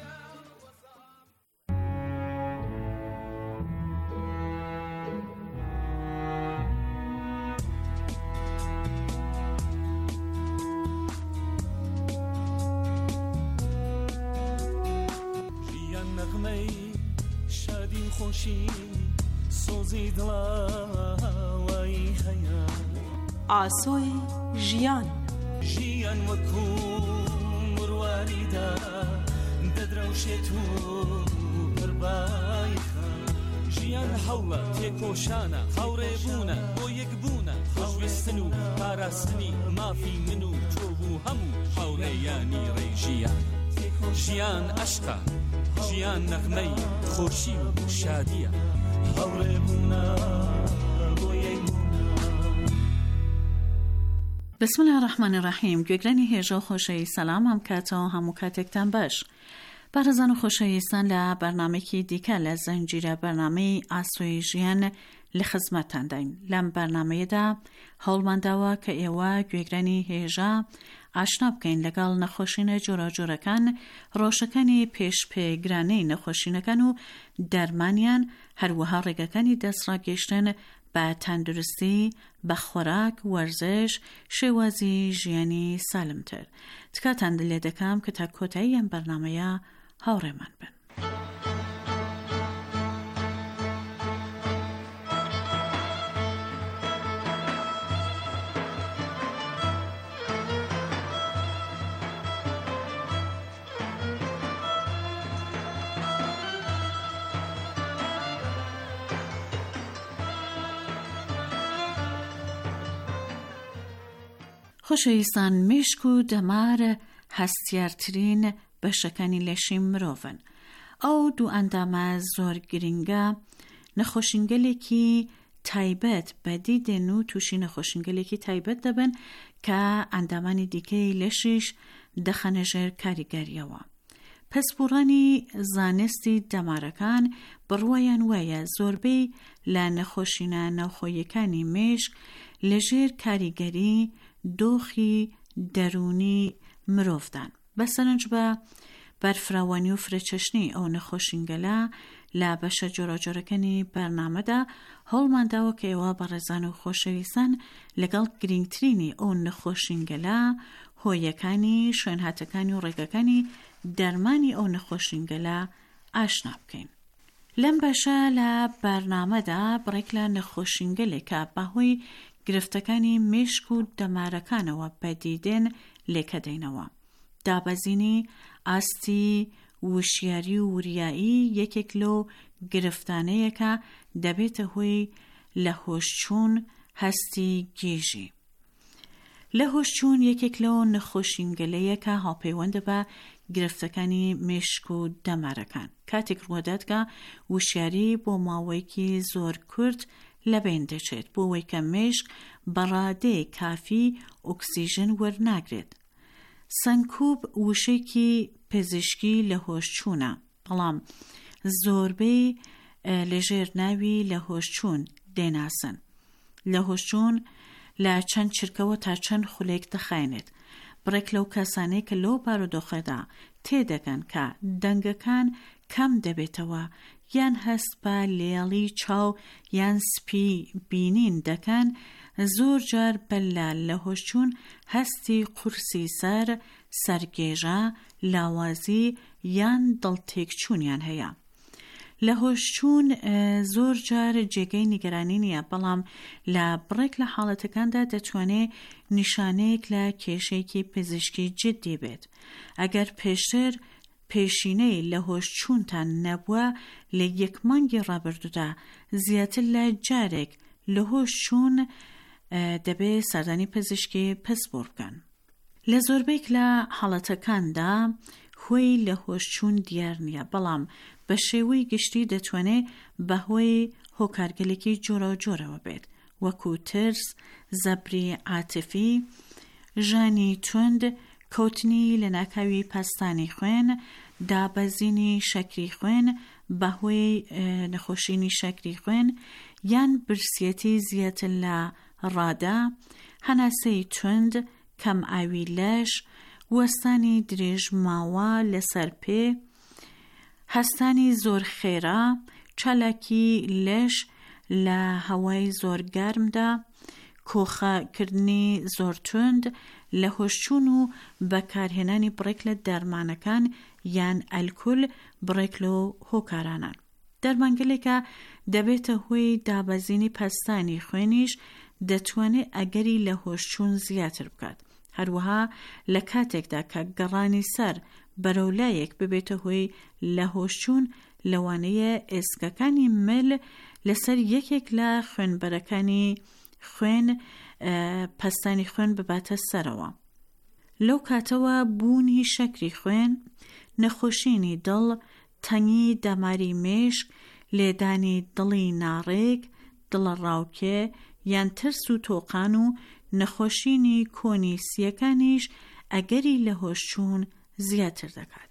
شادی خوشی سوزی دڵاوای هەیە ئاسۆی ژیان ژیان وەکو مرواریدا دەدرەوشێت و پڕبایخە ژیان هەوڵە تێکۆشانە هاوڕێبوونە بۆ یەکبوونە خۆشویستن و پاراستنی مافی من و تۆ بوو هەموو هاوڕێیانی ڕێژیان ژیان عەشقە ژیان نەغمەی خۆشی و شادیە هەوڵێبوونە بۆ یەکبوونە. بسم الله الرحمن الرحیم. گوێگرانی هێژە و خۆشەوی سەلام ئەم کاتەوە هەموو کاتێکتان باش. بەڕێزان و خۆشەویستان لە بەرنامەیەکی دیکە لە زەنجیرە بەرنامەی ئاسۆی ژیان لە خزمەتتان داین. لەم بەرنامەیەدا هەوڵمانداوە کە ئێوە گوێگرانی هێژە ئاشنا بکەین لەگەڵ نەخۆشینە جۆرەجۆرەکان، ڕۆژەکانی پێشپێگرانەی نەخۆشینەکان و دەرمانیان، هەروەها ڕێگەکانی دەستڕاگەیشتن بە تەندروستی، بە خۆراک، وەرزش، شێوازی ژیانی سالمتر. تکاتان دلێ دەکەم کە تا کۆتایی ئەم بەرنامەیە هاوڕێمان بن. خۆشەویستان، مێشک و دەمار هەستیارترین بەشەکانی لەشی مرۆڤن. ئەو دوو ئەندامە زۆر گرنگە نەخۆشینگەلێکی تایبەت بەدی دێن و تووشی نەخۆشینگەلێکی تایبەت دەبن کە ئەندامانی دیکەی لەشیش دەخەنە ژێر کاریگەریەوە. پەسپۆڕانی زانستی دەمارەکان بڕوایان وایە زۆربەی لە نەخۆشینە ناوخۆیەکانی مێشک لەژێر کاریگەری دۆخی دەرونی مرۆڤدان. بەسەرنج بە بەرفراوانی و فرەچەشنی ئەو نەخۆشینگەلە لە بەشە جۆرەجۆرەکانی بەرنامەدا هەوڵمانداوە کە ئێوە بەڕێزان و خۆشەویستان لەگەڵ گرنگترینی ئەو نەخۆشینگەلە، هۆیەکانی، شوێنهاتەکانی و ڕێگەکانی دەرمانی ئەو نەخۆشینگەلە ئاشنا بکەین. لەم بەشە لە بەرنامەدا بڕێک لە نەخۆشینگەلێکە بەهۆی گرفتەکانی مێشک و دەمارەکانەوە بەدیدێن لێکە دەینەوە. دابەزینی ئاستی وشیاری و وریایی یەکێک لەو گرفتانەیەکە دەبێتە هۆی لە هۆشچوون هەستی گێژی. لە هۆشچوون یەکێک لەو نەخۆشینگەلەیەکە هاوپەیوەندە بە گرفتەکانی مێشک و دەمارەکان. کاتێک ڕوودەدگا وشیاری بۆ ماوەیەکی زۆر کورت لەبین دەچێت بۆ ئەوەی کە مێشک بەڕادەی کافی ئۆکسیژن وەرناگرێت. سەنکوب وشەیەکی پزیشکی لە هۆشچوونە، بەڵام زۆربەی لەژێر ناوی لە هۆشچوون دێناسن. لە هۆشچوون لە چەند چرکەوە تا چەند خولێک دەخایێنێت. بڕێک لەو کەسانەی کە لەو بارودۆخەدا تێدەگەن کە دەنگەکان کەم دەبێتەوە یان هەست بە لێڵی چاو یان سپی بینین دەکەن، زۆر جار بەللا لە هۆشچوون هەستی قورسی سەر، سەرگێژە، لاوازی یان دڵتێکچوونیان هەیە. لە هۆشچوون زۆر جار جێگەی نیگەرانی نییە، بەڵام لە بڕێک لە حاڵەتەکاندا دەتوانێت نیشانەیەک لە کێشەیەکی پزیشکی جدی بێت. ئەگەر پێشتر پێشینەی لە هۆشچوونتان نەبووە، لە یەک مانگی ڕابردوودا زیاتر لە جارێک لە هۆشچوون دەبێت سەردانی پزیشکی پسپۆر بکەن. لە زۆربەیەک لە حاڵەتەکاندا هۆی لە هۆشچوون دیار نییە، بەڵام بە شێوەی گشتی دەتوانێت بەهۆی هۆکارگەلێکی جۆرە جۆرەوە بێت، وەکو ترس، زەبری عاتیفی، ژانی توند، کەوتنی لە ناکاوی پەستانی خوێن، دابەزینی شەکری خوێن بەهۆی نەخۆشینی شەکری خوێن، یان برسیەتی زیاتر لە ڕادا، هەناسەی توند، کەم ئاوی لەش، وەستانی درێژ ماوە لەسەر پێ، هەستانی زۆر خێرا، چالاکی لەش لە هەوای زۆر گەرمدا، کۆخەکردنی زۆر توند، لە هۆشچوون و بەکارهێنانی بڕێک لە دەرمانەکان یان ئەلکۆل بڕێک لە هۆکارانان. دەرمانگەلێکە دەبێتە هۆی دابەزینی پەستانی خوێنیش دەتوانێت ئەگەری لە هۆشچوون زیاتر بکات. هەروەها لە کاتێکدا کە گەڕانی سەر بەرەولایەک ببێتە هۆی لە هۆشچوون، لەوانەیە ئێسکەکانی مل لەسەر یەکێک لە خوێنبەرەکانی خوێن پەستانی خوێن بباتە سەرەوە. لەو کاتەوە بوونی شەکری خوێن، نەخۆشینی دڵ، تەنگی دەماری مێشک، لێدانی دڵی ناڕێک، دڵە ڕاوکێ یان ترس و تۆقان و نەخۆشینی کۆنی سیەکانیش ئەگەری لە هۆشچوون زیاتر دەکات.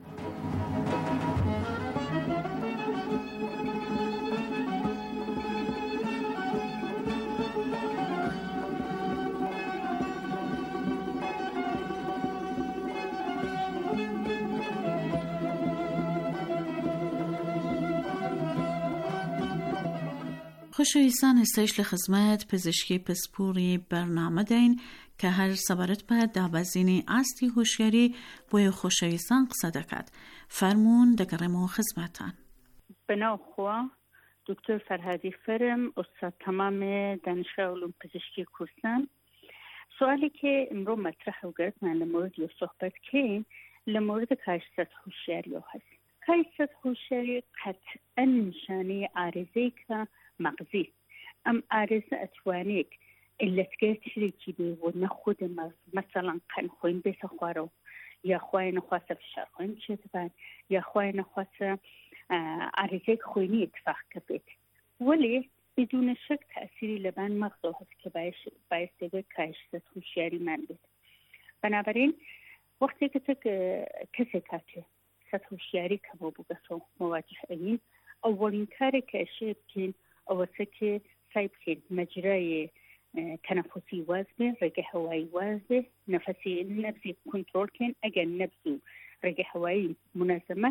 خۆشەویستان، ئێستاش لە خزمەت پزیشکی پسپۆڕی بەرنامەدەین کە هەر سەبارەت بە دابەزینی ئاستی هۆشیاری بۆیە خۆشەویستان قسە دەکات. فەرموون دەگەڕێمەوە خزمەتان. بەناوخوا دکتۆر فەرهادی فرم، ئوستاد تەمامێ دانشگاه علوم پزیشکی کوردستان. سوالی که امرو مطرح و گرفتمان لە موردی صحبت کەین لە مورد کاهشت هوشیاریەوە هەست. کاهشت هوشیاری قەتئەن نیشانەی عارضەیەکە مەغزی. ئەم عارضە ئەتوانێت علەتگەرێکی بێ بۆ نەخۆدە مەغز، مەسەڵەن قەن خۆین بێتە خوارەوە، یا خوای نەخواسە فشار خۆین بچێتە بان، یا خوای نەخواسە عارضەیەک خۆینی اتفاقکە بێت. وەلێ بدون شک تأثیری لەبان مەغزەوە هەست کە باعث دەبێت کاهشت هوشیاریمان بێت. بەنابەرین وەختێکە کەسێک هاتێ سەد هوشیاری کە بۆ بگەسەوە مواجه ئەوین، ئەوەڵین کارێک کە ئەشێ بکەین ئەوەسە کە سای بکەین مەجرای تەنەفۆسی واز بێ، ڕێگە هەوایی واز بێ، نەفەسی نەبزی کۆنتڕۆڵ کەین. ئەگەر نەبز و ڕێگە هەوایی منەزەمە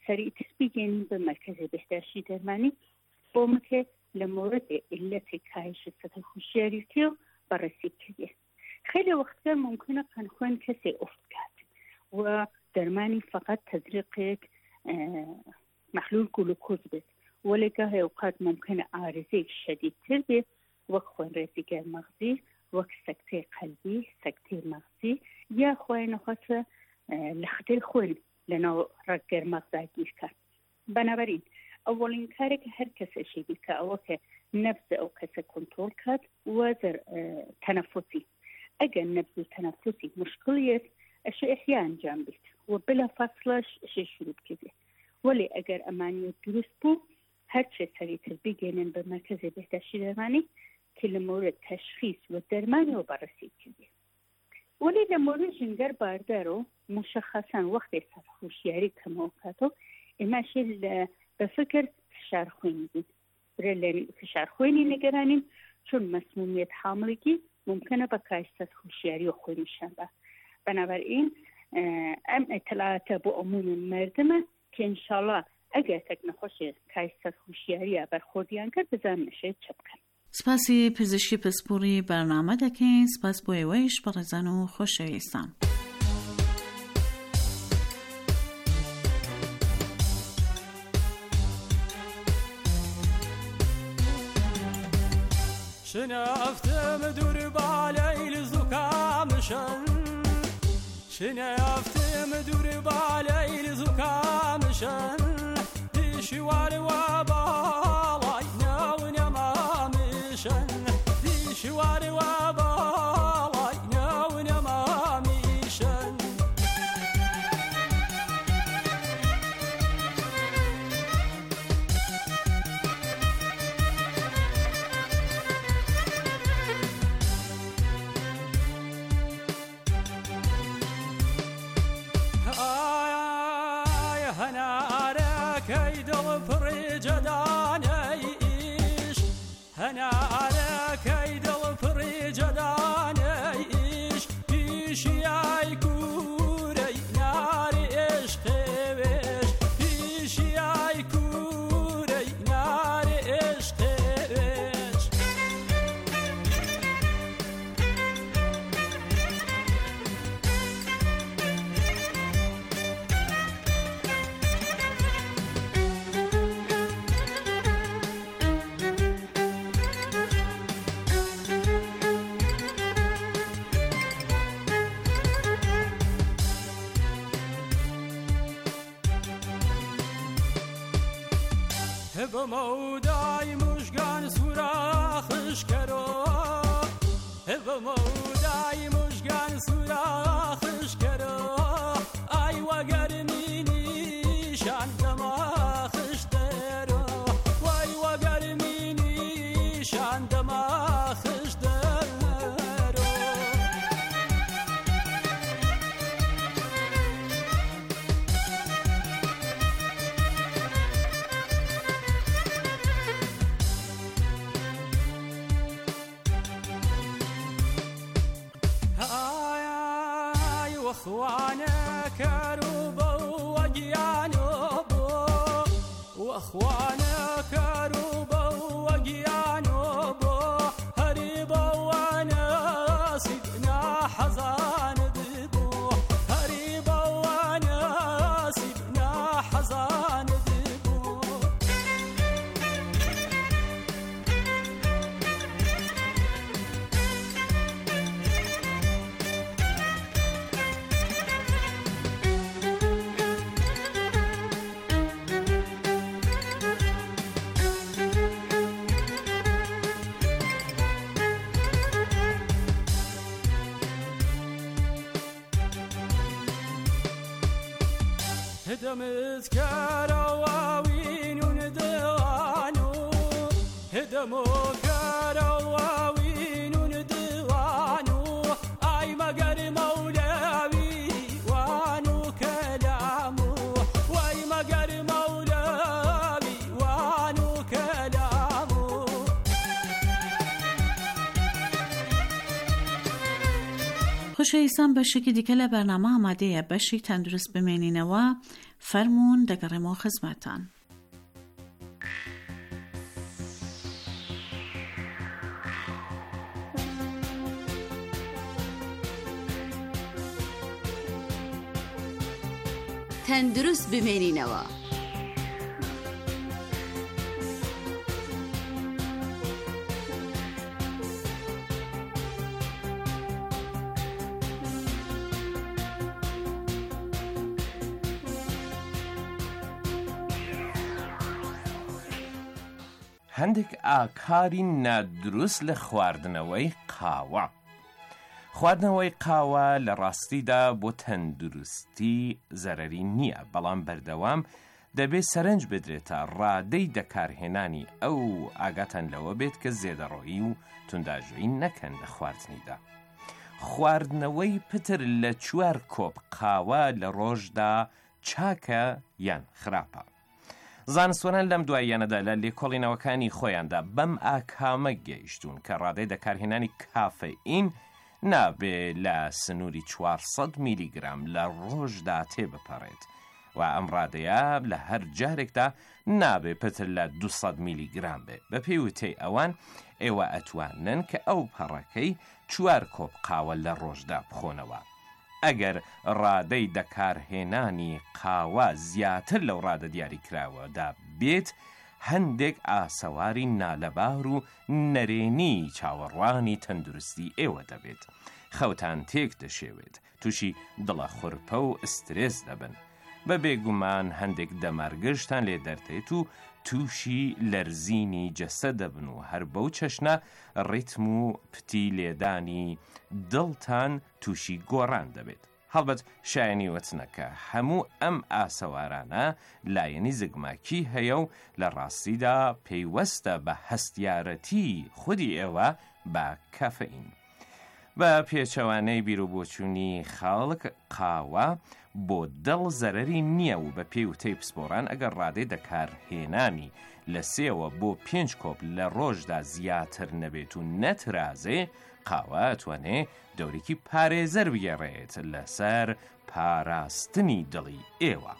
سریعتر بگەین بە مەرکەزی بەهداشتی دەرمانی بۆ کە لە مۆردێ ئیلەتی کاهشی سەتە هوشیاریەتی و بەڕێسی بکرێ. خیلی وەختەر ممکنە قەنخوێن کەسێ ئوفت کات و دەرمانی فقط تەزریقێک محلول گلوکۆز بێت و لەگەڵ ئەوقات ممکنە ئارزەیەک شەدیدتر بێت وەک خوێنڕێزی گەرمەغزی، وەک سەکتەی قەلبی، سەکتەی مەغزی یا خوای نەخواتە لەختەی خوێن لەناو ڕەگ گەرمەغزا گیرکات. بەنابەرین ئەوەڵین کارێکە هەر کەسێکی بیکە ئەوە کە نەبزە ئەو کەسە کۆنترۆل کات و تەنەفوسی. ئەگەر نەبز و تەنەفوسی مشکڵیت ئەشە ئەحیا ئەنجام بیت و بلا فاصلەش ئەشێ شروع بکرێ. وەلی ئەگەر ئەمانیە دروست بوو هەرچێ سەریعتر بگەێنن بە مەرکەزی بەهداشتی دەرمانی کە لە مۆرد تەشخیص و دەرمانەوە بەڕێسی بکرێ. ولی لە مۆرد ژینگەر باردار و مشخصان وەختی سەرخوشیاری کەمەوە کاتەوە ئێماشێ بە فکر فشار خوێنی بین. برە لە فشار خوێنی نگەرانین چون مەسمومیت حامڵێکی ممکنە بە کاهش سەرخوشیاری و خوێنیشان بە. بەنابەرئین ئەم ئەتەڵاتە بۆ عمومی مردمە کە ئینشاڵڵا ئەگەر تەک نەخۆشێ کاهش سەرخوشیاریە بەرخۆردیان کرد بزان نەشێت چ بکەن. سپاسی پزیشکی پسپوڕی بەرنامە دەکەین. سپاس بۆ ئێوەیش بەڕێزان و خۆشەویستان. شنافتم دور بالي لزكامشن شنافتم دور بالي لزكامشن ديشوار وبالاي ناون مامشن ديشوار وبالاي ناون مامشن هنا على كيد الفري جداني إيش إيش يا كوري ناري إيش خيش إيش يا كوري ناري إيش خيش بمودای مشگان سوراخش کرو بمودای مشگان سوراخش کرو ای وگر مینی شان دماغش درو وای وگر مینی شان دماغش درو واخوانا كاروبا وجيانوبو واخوانا كاروبا وجيانوبو هريبا وانا سيدنا حزان دبو هريبا وانا سيدنا حزان دبو هدمت كراوين وندوانو هدمو كراوين وندوانو اي مقر مولاوي وانو كلامو واي مقر مولاوي وانو كلامو خۆشەویستان بەشێکی دیکە لە بەرنامە ئامادەیە بەشی تەندروست بمێنینەوە فەرموون دەگەڕێمەوە خزمەتتان. تەندروست بمێنینەوە. هەندێک ئاکاری نادروست لە خواردنەوەی قاوە. خواردنەوەی قاوە لە ڕاستیدا بۆ تەندروستی زەرەری نییە، بەڵام بەردەوام دەبێت سەرنج بدرێتە ڕادەی دەکارهێنانی ئەو ئاگاتان لەوە بێت کە زێدەڕۆیی و تونداژویی نەکەن لە خواردنیدا. خواردنەوەی پتر لە چوار کۆپ قاوە لە ڕۆژدا چاکە یان خراپە. زانستوانان لەم دواییانەدا لە لێکۆڵینەوەکانی خۆیاندا بەم ئاکامە گەیشتون کە ڕادەی دەکارهێنانی کافئین نابێ لە سنووری چوارسەد میلیگرام لە ڕۆژدا تێبپەڕێت و ئەم ڕادەیە لە هەر جارێکدا نابێ پتر لە دووسەد میلیگرام بێ. بە پێوتەی ئەوان ئێوە ئەتوانن کە ئەو پەڕەکەی چوار کۆپ قاوە لە ڕۆژدا بخۆنەوە. ئەگەر ڕادەی دەکارهێنانی قاوە زیاتر لەو ڕادە دیاری کراوەدا بێت، هەندێک ئاسەواری نالەبار و نەرێنی چاوەڕوانی تەندروستی ئێوە دەبێت. خەوتان تێک دەشێوێت، تووشی دڵە خوڕپە و ئسترێس دەبن. بە بێگومان هەندێک دەمارگەشتان لێ دەرتێت و تووشی لەرزینی جەسە دەبن و هەر بەو چەشنە ڕیتم و پتی لێدانی دڵتان تووشی گۆڕان دەبێت. هەڵبەت شایانی وەچنەکە هەموو ئەم ئاسەوارانە لایەنی زگماکی هەیە و لە ڕاستیدا پەیوەستە بە هەستیارەتی خودی ئێوە بە کافئین. بە پێچەوانەی بیرۆبۆچوونی خەڵک قاوە بۆ دڵ زەرەری نییە و بە پێوتەی پسپۆران ئەگەر ڕادەی دەکارهێنانی لە سێوە بۆ پێنج کۆپ لە ڕۆژدا زیاتر نەبێت و نەترازێ، قاوە ئەتوانێ دەورێکی پارێزەر بگێڕێت لەسەر پاراستنی دڵی ئێوە.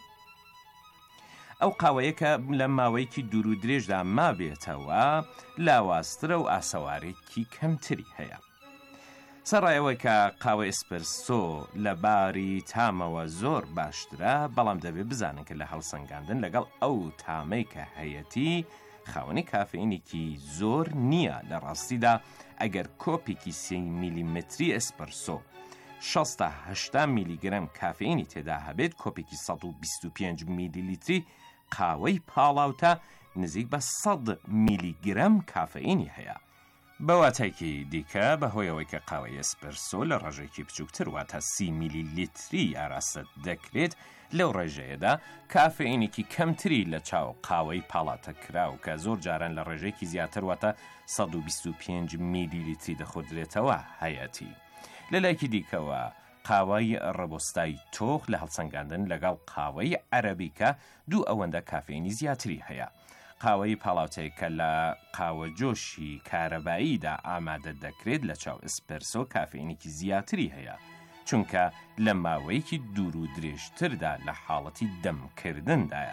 ئەو قاوەیە کە لە ماوەیەکی دوور و درێژدا مابێتەوە لاواسترە و ئاسەوارێکی کەمتری هەیە. سەرڕایەوەی کە قاوە ئێسپرسۆ لە باری تامەوە زۆر باشترە، بەڵام دەبێت بزانن کە لە هەڵسەنگاندن لەگەڵ ئەو تامەی کە هەیەتی خاوەنی کافئینێکی زۆر نییە. لە ڕاستیدا ئەگەر کۆپێکی سێ میلیمتری ئێسپرسۆ شەست تا هەشتا میلیگرام کافئینی تێدا هەبێت، کۆپێکی سەد و بیست و پێنج میلیلیتری قاوەی پاڵاوتە نزیک بە سەد میلیگرام کافئینی هەیە. بەواتایکی دیکە بەهۆیەوەی کە قاوەی ئێسپرسۆ لە ڕێژێکی بچووکتر واتە سی میلیلیتری ئاراست دەکرێت، لەو ڕێژەیەدا کافئینێکی کەمتری لە چاو قاوەی پاڵاتە کراو کە زۆر جاران لە ڕێژێکی زیاتر واتە سەد و بیست و پێنج میلیلیتری دەخودرێتەوە هەیەتی. لە لایەکی دیکەوە قاوەی ڕەبۆستای تۆخ لە هەڵسەنگاندن لەگەڵ قاوەی عەرەبیکە دوو ئەوەندە کافئینی زیاتری هەیە. قاوەی پاڵاوتەی کە لە قاوە جۆشی کارەباییدا ئامادە دەکرێت لە چاو ئێسپرسۆ کافئینێکی زیاتری هەیە، چونکە لە ماوەیەکی دوور و درێژتردا لە حاڵەتی دەمکردندایە.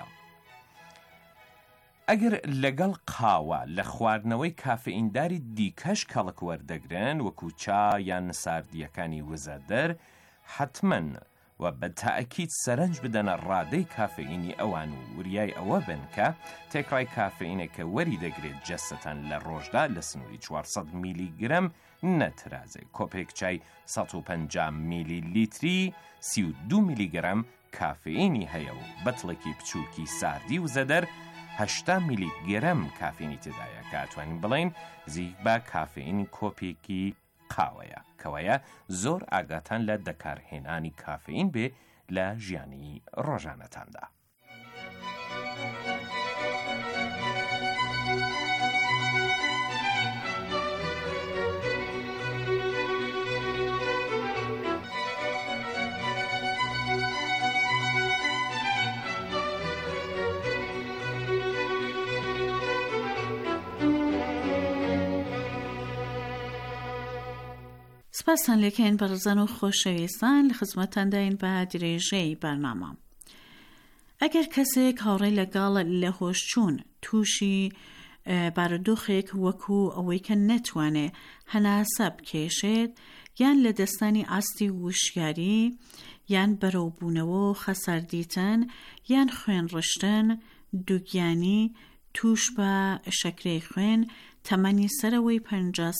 ئەگەر لەگەڵ قاوە لە خواردنەوەی کافئینداری دیکەش کەڵک وەردەگرن وەکو چا یان ساردیەکانی وزەدەر، حتمەن و بە تاکید سەرنج بدەنە ڕادەی کافئینی ئەوان و وریای ئەوە بن کە تێکڕای کافئینێکە وەری دەگرێت جەستەتان لە ڕۆژدا لە سنووری چوارسەد میلیگرام نەترازێ. کۆپێک چای سەد و پەنجا میلیلیتری سی و دوو میلیگرام کافئینی هەیە و بەتڵێکی بچووکی ساردی و زەدەر هەشتا میلیگرام کافئینی تێدایە کە ئەتوانین بڵێن زیک بە کافئینی کۆپێکی قاوەیە، کەوایە زۆر ئاگاتان لە دەکارهێنانی کافئین بێ لە ژیانی ڕۆژانەتاندا. سپاسان لێکەین بەڕزان و خۆشەویستان لە خزمەتانداین بە درێژەی بەرنامە. ئەگەر کەسێک هاوڕێی لەگەڵ لە هۆشچوون تووشی بارودۆخێک وەکو ئەوەی کە نەتوانێ هەناسە بکێشێت یان لە دەستانی ئاستی وشیاری یان بەرەوبوونەوە و خەساردیتن یان خوێن ڕشتن دووگیانی توش بە شەکرەی خوێن تەمەنی سەرەوەی پەنجا